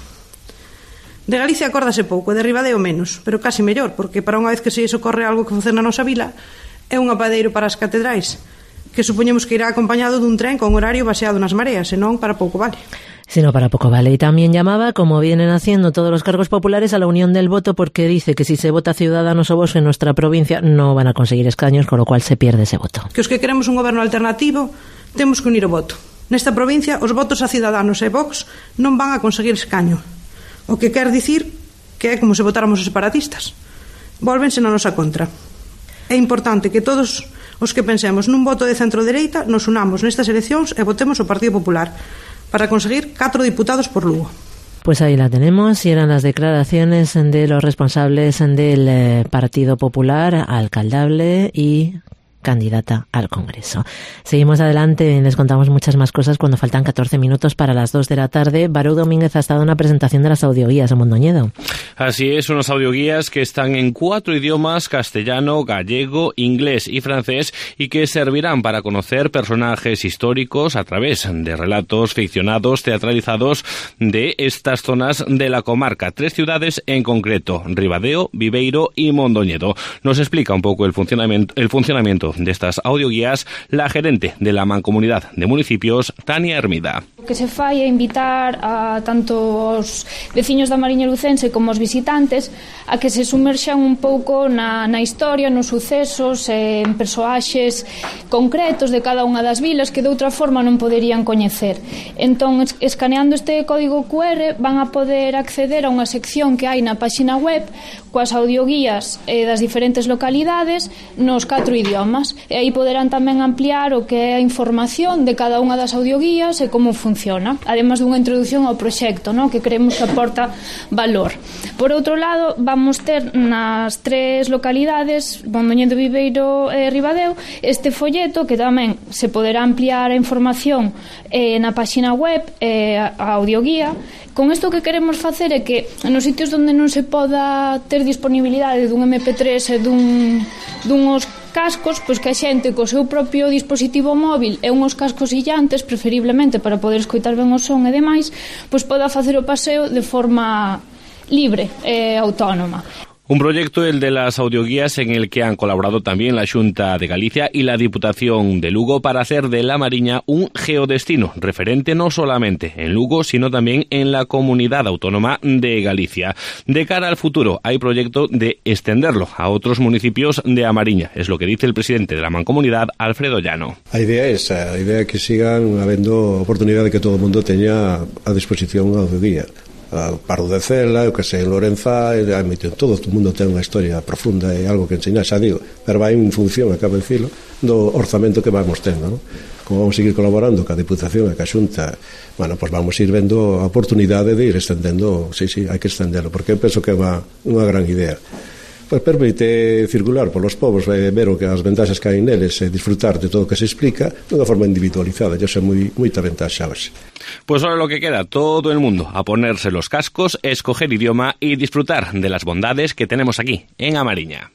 De Galicia acórdase pouco, de Ribadeo menos, pero casi mellor, porque para unha vez que se socorre algo que facer na nosa vila, é un apadeiro para as catedrais, que supoñemos que irá acompañado dun tren con horario baseado nas mareas, senón para pouco vale. Sino para poco vale. Y también llamaba, como vienen haciendo todos los cargos populares, a la unión del voto, porque dice que si se vota Ciudadanos o Vox en nuestra provincia no van a conseguir escaños, con lo cual se pierde ese voto. Que os que queremos un goberno alternativo temos que unir o voto. Nesta provincia, os votos a Ciudadanos e Vox non van a conseguir escaño. O que quer dicir que é como se votáramos os separatistas. Vólvense na nosa contra. É importante que todos os que pensemos nun voto de centro-dereita nos unamos nestas eleccións e votemos o Partido Popular para conseguir 4 diputados por Lugo. Pues ahí la tenemos, y eran las declaraciones de los responsables del Partido Popular, alcaldable y candidata al Congreso. Seguimos adelante, les contamos muchas más cosas cuando faltan 14 minutos para las 2 de la tarde. Barú Domínguez ha estado en la presentación de las audioguías en Mondoñedo. Así es, unas audioguías que están en 4 idiomas: castellano, gallego, inglés y francés, y que servirán para conocer personajes históricos a través de relatos ficcionados, teatralizados de estas zonas de la comarca. 3 ciudades en concreto: Ribadeo, Viveiro y Mondoñedo. Nos explica un poco el funcionamiento de estas audioguías la gerente de la Mancomunidad de Municipios, Tania Hermida. O que se fai é invitar a tanto os veciños da Mariña Lucense como os visitantes a que se sumerxan un pouco na historia, nos sucesos, en persoaxes concretos de cada unha das vilas que de outra forma non poderían coñecer. Entón, escaneando este código QR van a poder acceder a unha sección que hai na páxina web coas audioguías das diferentes localidades nos 4 idiomas. E aí poderán tamén ampliar o que é a información de cada unha das audioguías e como funciona, además dunha introducción ao proxecto, ¿no?, que creemos que aporta valor. Por outro lado, vamos ter nas 3 localidades, Mondoñedo, Viveiro e Ribadeo, este folleto que tamén se poderá ampliar a información na páxina web, a audioguía. Con isto que queremos facer é que nos sitios onde non se poda ter disponibilidade dun MP3 e duns cascos, pois que a xente co seu propio dispositivo móvil e unhos cascos illantes, preferiblemente para poder escoitar ben o son e demais, pois poda facer o paseo de forma libre e autónoma. Un proyecto, el de las audioguías, en el que han colaborado también la Xunta de Galicia y la Diputación de Lugo para hacer de La Mariña un geodestino referente no solamente en Lugo, sino también en la Comunidad Autónoma de Galicia. De cara al futuro, hay proyecto de extenderlo a otros municipios de A Mariña. Es lo que dice el presidente de la Mancomunidad, Alfredo Llano. A idea é esa, a idea é que sigan habendo oportunidade que todo o mundo teña a disposición a audioguía. A Pardo de Cela, o que sei, en Lorenza, todo o mundo ten unha historia profunda e algo que enseñar, xa digo, pero vai en función, acabo de dicilo, do orzamento que vamos tendo, non? Como vamos seguir colaborando ca Diputación e ca Xunta, bueno, pois vamos ir vendo a oportunidade de ir extendendo, sí, hai que extendelo, porque penso que é unha gran idea. Pois permite circular polos povos, ver o que as ventaxas que hai neles e disfrutar de todo o que se explica dunha forma individualizada. Yo sei moita ventaxa hoxe. Pues ahora lo que queda, todo el mundo a ponerse los cascos, escoger idioma y disfrutar de las bondades que tenemos aquí, en A Mariña.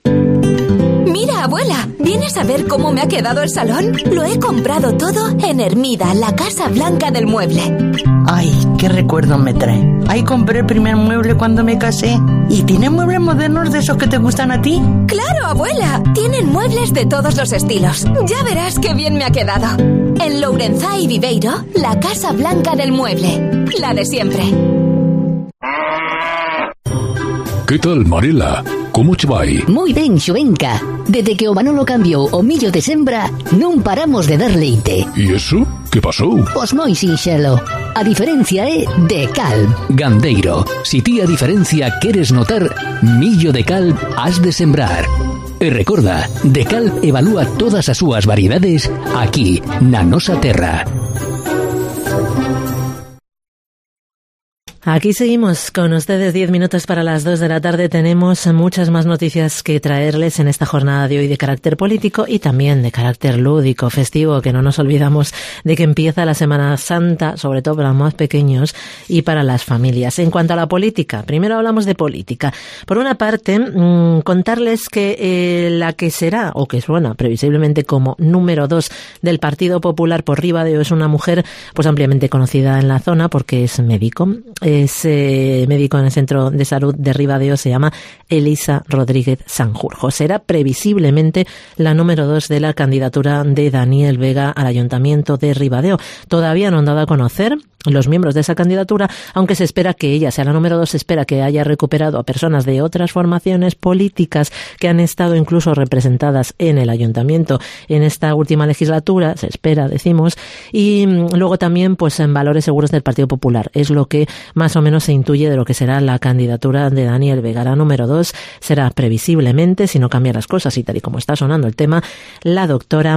Mira, abuela, ¿vienes a ver cómo me ha quedado el salón? Lo he comprado todo en Hermida, la Casa Blanca del Mueble. Ay, qué recuerdo me trae. Ahí compré el primer mueble cuando me casé. ¿Y tiene muebles modernos de esos que te gustan a ti? ¡Claro, abuela! Tienen muebles de todos los estilos. Ya verás qué bien me ha quedado. En Lourenzá y Viveiro, la Casa Blanca del Mueble. La de siempre. ¿Qué tal, Marela? como che vai? Moi ben, Xovenca. Desde que o Manolo cambiou o millo de sembra, non paramos de dar leite. E iso? Que pasou? Pois moi sinxelo. A diferencia é de cal. Gandeiro, si ti a diferencia queres notar, millo de cal has de sembrar. E recorda, de cal evalúa todas as súas variedades aquí, na nosa terra. Aquí seguimos con ustedes, 10 minutos para las 2 de la tarde. Tenemos muchas más noticias que traerles en esta jornada de hoy de carácter político y también de carácter lúdico, festivo, que no nos olvidamos de que empieza la Semana Santa, sobre todo para los más pequeños y para las familias. En cuanto a la política, primero hablamos de política. Por una parte, contarles que la que será, o que suena previsiblemente como número 2 del Partido Popular por Ribadeo, es una mujer pues ampliamente conocida en la zona porque es médico. Es médico en el Centro de Salud de Ribadeo, se llama Elisa Rodríguez Sanjurjo. Será previsiblemente la número 2 de la candidatura de Daniel Vega al Ayuntamiento de Ribadeo. Todavía no han dado a conocer los miembros de esa candidatura, aunque se espera que ella sea la número 2, se espera que haya recuperado a personas de otras formaciones políticas que han estado incluso representadas en el ayuntamiento en esta última legislatura, se espera, decimos, y luego también pues en valores seguros del Partido Popular. Es lo que más o menos se intuye de lo que será la candidatura de Daniel Vega. La número 2 será previsiblemente, si no cambian las cosas y tal y como está sonando el tema, la doctora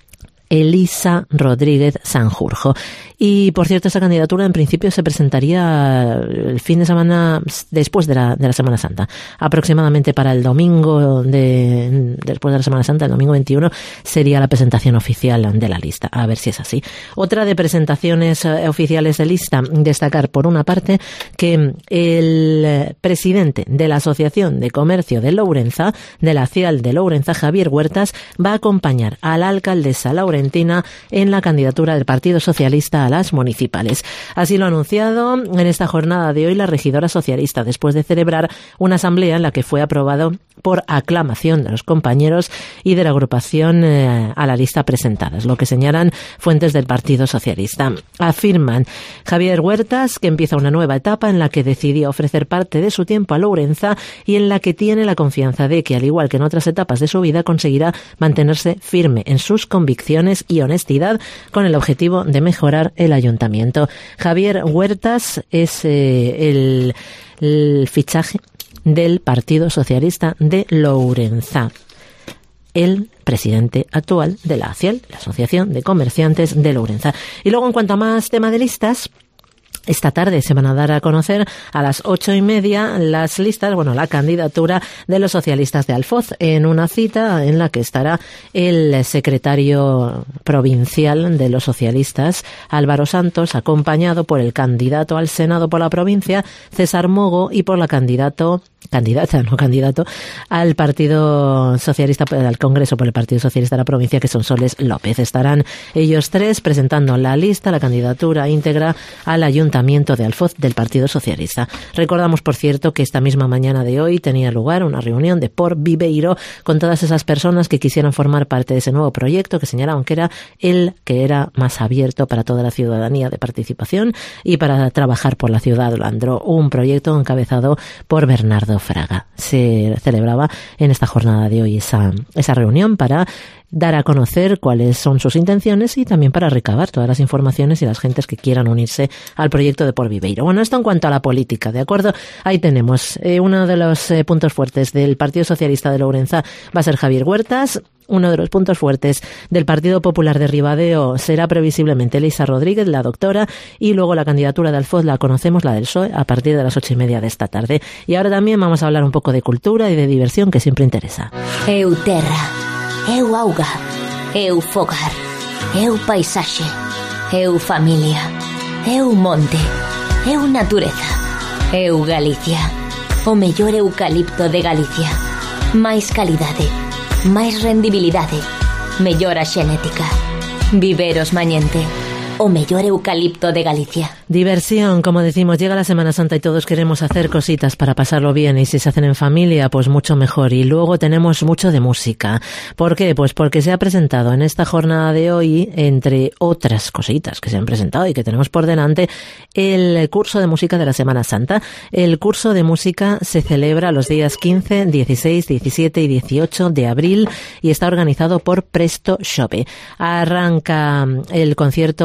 Elisa Rodríguez Sanjurjo. Y, por cierto, esa candidatura en principio se presentaría el fin de semana después de la Semana Santa. Aproximadamente para el domingo después de la Semana Santa, el domingo 21, sería la presentación oficial de la lista. A ver si es así. Otra de presentaciones oficiales de lista, destacar por una parte que el presidente de la Asociación de Comercio de Lourenza, de la CIAL de Lourenza, Javier Huertas, va a acompañar a la alcaldesa laurentina en la candidatura del Partido Socialista a las municipales. Así lo ha anunciado en esta jornada de hoy la regidora socialista, después de celebrar una asamblea en la que fue aprobado por aclamación de los compañeros y de la agrupación a la lista presentadas, lo que señalan fuentes del Partido Socialista. Afirman Javier Huertas que empieza una nueva etapa en la que decidió ofrecer parte de su tiempo a Lourenza y en la que tiene la confianza de que, al igual que en otras etapas de su vida, conseguirá mantenerse firme en sus convicciones y honestidad con el objetivo de mejorar el ayuntamiento. Javier Huertas es el fichaje del Partido Socialista de Lourenza, el presidente actual de la ACIAL, la Asociación de Comerciantes de Lourenza. Y luego, en cuanto a más tema de listas, esta tarde se van a dar a conocer a las 8:30 las listas, la candidatura de los socialistas de Alfoz, en una cita en la que estará el secretario provincial de los socialistas, Álvaro Santos, acompañado por el candidato al Senado por la provincia, César Mogo, y por la candidata al Partido Socialista, al Congreso por el Partido Socialista de la provincia, que son Soles López. Estarán ellos tres presentando la lista, la candidatura íntegra al Ayuntamiento de Alfoz del Partido Socialista. Recordamos, por cierto, que esta misma mañana de hoy tenía lugar una reunión de Por Viveiro con todas esas personas que quisieran formar parte de ese nuevo proyecto, que señalaban que era el que era más abierto para toda la ciudadanía de participación y para trabajar por la ciudad de Olandro, un proyecto encabezado por Bernardo Fraga. Se celebraba en esta jornada de hoy esa reunión para dar a conocer cuáles son sus intenciones y también para recabar todas las informaciones y las gentes que quieran unirse al proyecto de Por Viveiro. Esto en cuanto a la política, ¿de acuerdo? Ahí tenemos uno de los puntos fuertes del Partido Socialista de Lourenza va a ser Javier Huertas. Uno de los puntos fuertes del Partido Popular de Ribadeo será previsiblemente Elisa Rodríguez, la doctora, y luego la candidatura de Alfoz la conocemos, la del PSOE, a partir de las 8:30 de esta tarde. Y ahora también vamos a hablar un poco de cultura y de diversión, que siempre interesa. Eu terra, eu auga, eu fogar, eu paisaxe, eu familia, eu monte, eu natureza, eu Galicia, o mellor eucalipto de Galicia, máis calidade, máis rendibilidade, mellora xenética. Viveros Mañente, o mellor eucalipto de Galicia. Diversión, como decimos, llega la Semana Santa y todos queremos hacer cositas para pasarlo bien, y si se hacen en familia, pues mucho mejor. Y luego tenemos mucho de música. ¿Por qué? Pues porque se ha presentado en esta jornada de hoy, entre otras cositas que se han presentado y que tenemos por delante, el curso de música de la Semana Santa. El curso de música se celebra los días 15, 16, 17 y 18 de abril y está organizado por Presto Xope. Arranca el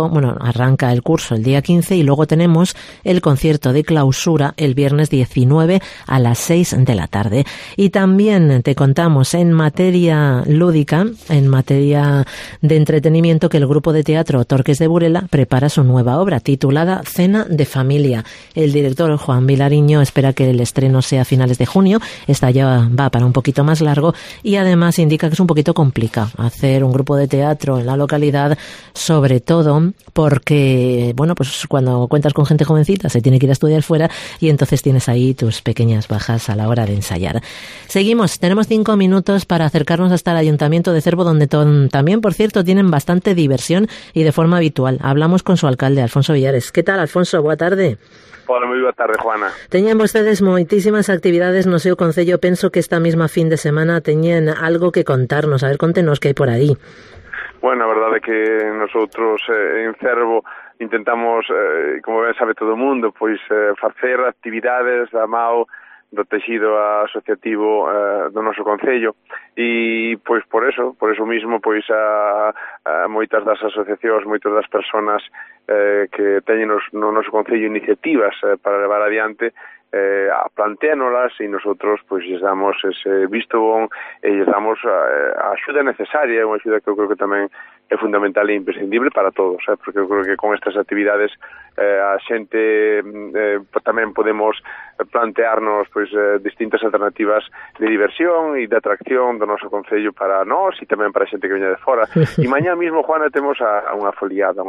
curso el día 15 y luego tenemos el concierto de clausura el viernes 19 a las 6 de la tarde. Y también te contamos en materia lúdica, en materia de entretenimiento, que el grupo de teatro Torques de Burela prepara su nueva obra titulada Cena de Familia. El director Juan Vilariño espera que el estreno sea a finales de junio. Esta ya va para un poquito más largo y además indica que es un poquito complicado hacer un grupo de teatro en la localidad, sobre todo porque, bueno, pues cuando cuentas con gente jovencita se tiene que ir a estudiar fuera y entonces tienes ahí tus pequeñas bajas a la hora de ensayar. Seguimos, tenemos 5 minutos para acercarnos hasta el Ayuntamiento de Cervo, donde también, por cierto, tienen bastante diversión y de forma habitual. Hablamos con su alcalde, Alfonso Villares. ¿Qué tal, Alfonso? Boa tarde. Hola, moi boa tarde, Juana. Teñen vostedes moitísimas actividades no seu concello. Penso que esta mesma fin de semana teñen algo que contarnos. A ver, contenos que hai por aí. Bueno, a verdade é que nosotros en Cervo intentamos, como ben sabe todo o mundo, pois facer actividades da mao do texido asociativo do noso concello e pois por eso mismo pois a moitas das asociacións, moitas das persoas que teñen no noso concello iniciativas para levar adiante planteánolas e nosotros pois lles damos ese visto bon e lles damos a axuda necesaria, unha axuda que eu creo que tamén é fundamental e imprescindible para todos, porque eu creo que con estas actividades a xente tamén podemos plantearnos pois distintas alternativas de diversión e de atracción do noso concello para nós e tamén para a xente que veña de fora. E mañá mismo, Juana, temos unha foliada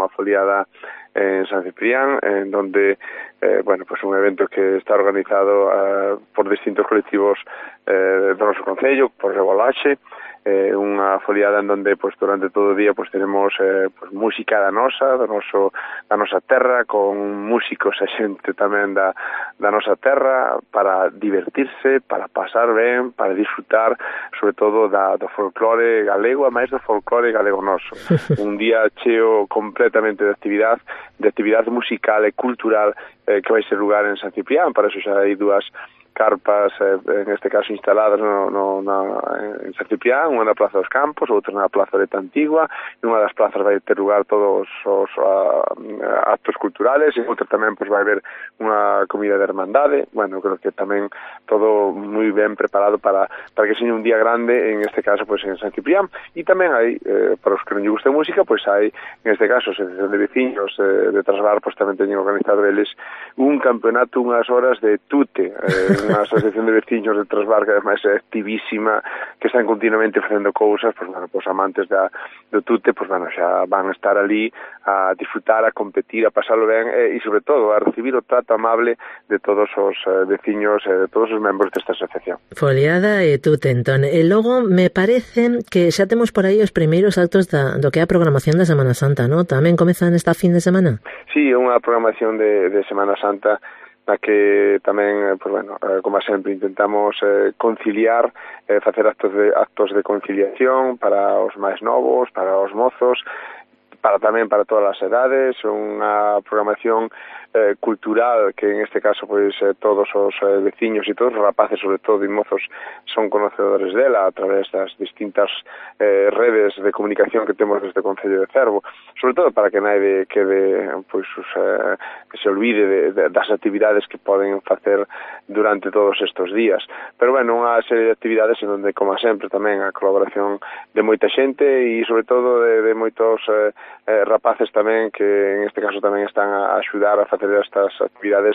en San Ciprián, en donde pues un evento que está organizado por distintos colectivos do noso concello, por Rebolaxe, unha foliada en donde pues durante todo o día pues tenemos pues música da nosa terra, con músicos e xente tamén da nosa terra para divertirse, para pasar ben, para disfrutar sobre todo do folclore galego, a máis do folclore galego noso. Un día cheo completamente de actividade musical e cultural que vai ser lugar en San Ciprián. Para eso xa hai dúas carpas, en este caso instaladas en San Ciprián, unha na Plaza dos Campos, outra na Plaza de Antigua, e unha das plazas vai ter lugar todos os actos culturales, e outra tamén pues, vai haber unha comida de hermandade. Bueno, creo que tamén todo moi ben preparado para que seña un día grande, en este caso pues, en San Ciprián. E tamén hai, para os que non lle guste música, pues hai, en este caso, a Asociación de Veciños de Trasbar, pues tamén teñen organizado eles un campeonato, unhas horas de tute, unha asociación de veciños de Trasbar que ademais é activísima, que están continuamente facendo cousas, pues bueno, os amantes do tute, pues bueno, xa van a estar ali a disfrutar, a competir, a pasarlo ben e sobre todo a recibir o trato amable de todos os veciños e de todos os membros desta asociación. Foliada e tute, entón. E logo me parece que xa temos por aí os primeiros actos do que é a programación da Semana Santa, ¿no? Tamén comezan esta fin de semana? Sí, é unha programación de Semana Santa na que tamén, pues bueno, como sempre, intentamos conciliar, facer actos de conciliación para os máis novos, para os mozos, tamén para todas as edades, unha programación cultural que en este caso pues todos os veciños e todos os rapaces sobre todo e mozos son conocedores dela a través das distintas redes de comunicación que temos desde o Concello de Cervo, sobre todo para que nadie quede pues que se olvide das actividades que poden facer durante todos estos días. Pero bueno, unha serie de actividades en donde, como sempre, tamén a colaboración de moita xente e sobre todo de moitos rapaces tamén que en este caso tamén están a axudar a facer estas actividades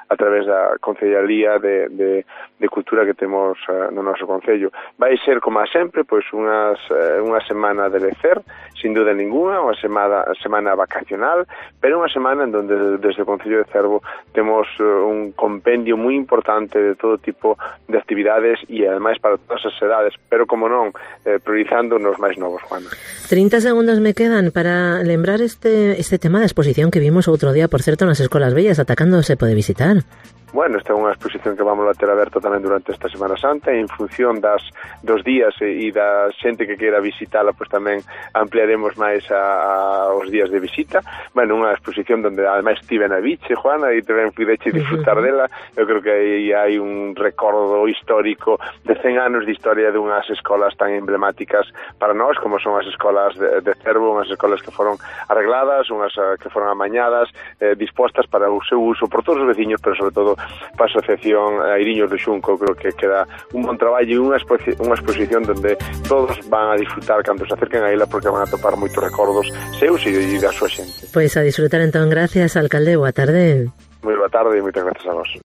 a través da Concellaría de Cultura que temos no noso Concello. Vai ser, como a sempre, pois unha semana de lecer, sin duda ninguna, unha semana vacacional, pero unha semana en donde desde o Concello de Cervo temos un compendio moi importante de todo tipo de actividades e ademais para todas as edades, pero como non, priorizando nos máis novos, Juana. 30 segundos me quedan para lembrar este tema da exposición que vimos outro día, por certo, nas Escolas Bellas, Atacando se pode visitar. Bueno, esta é unha exposición que vamos a ter aberta tamén durante esta Semana Santa, en función dos días e da xente que queira visitala, pois tamén ampliaremos máis os días de visita. Bueno, unha exposición donde ademais estive na biche, Juana, e tamén pudeche disfrutar dela. Eu creo que aí hai un recordo histórico de 100 anos de historia de unhas escolas tan emblemáticas para nós, como son as escolas de Cervo, unhas escolas que foron arregladas, unhas que foron amañadas, dispostas para o seu uso por todos os veciños, pero sobre todo para a Asociación Airiños do Xunco. Creo que queda un bon traballo e unha exposición donde todos van a disfrutar cando se acerquen a ela, porque van a topar moitos recordos seus e da súa xente. Pois a disfrutar entón. Gracias, alcalde, boa tarde. Moi boa tarde e moitas grazas a vos.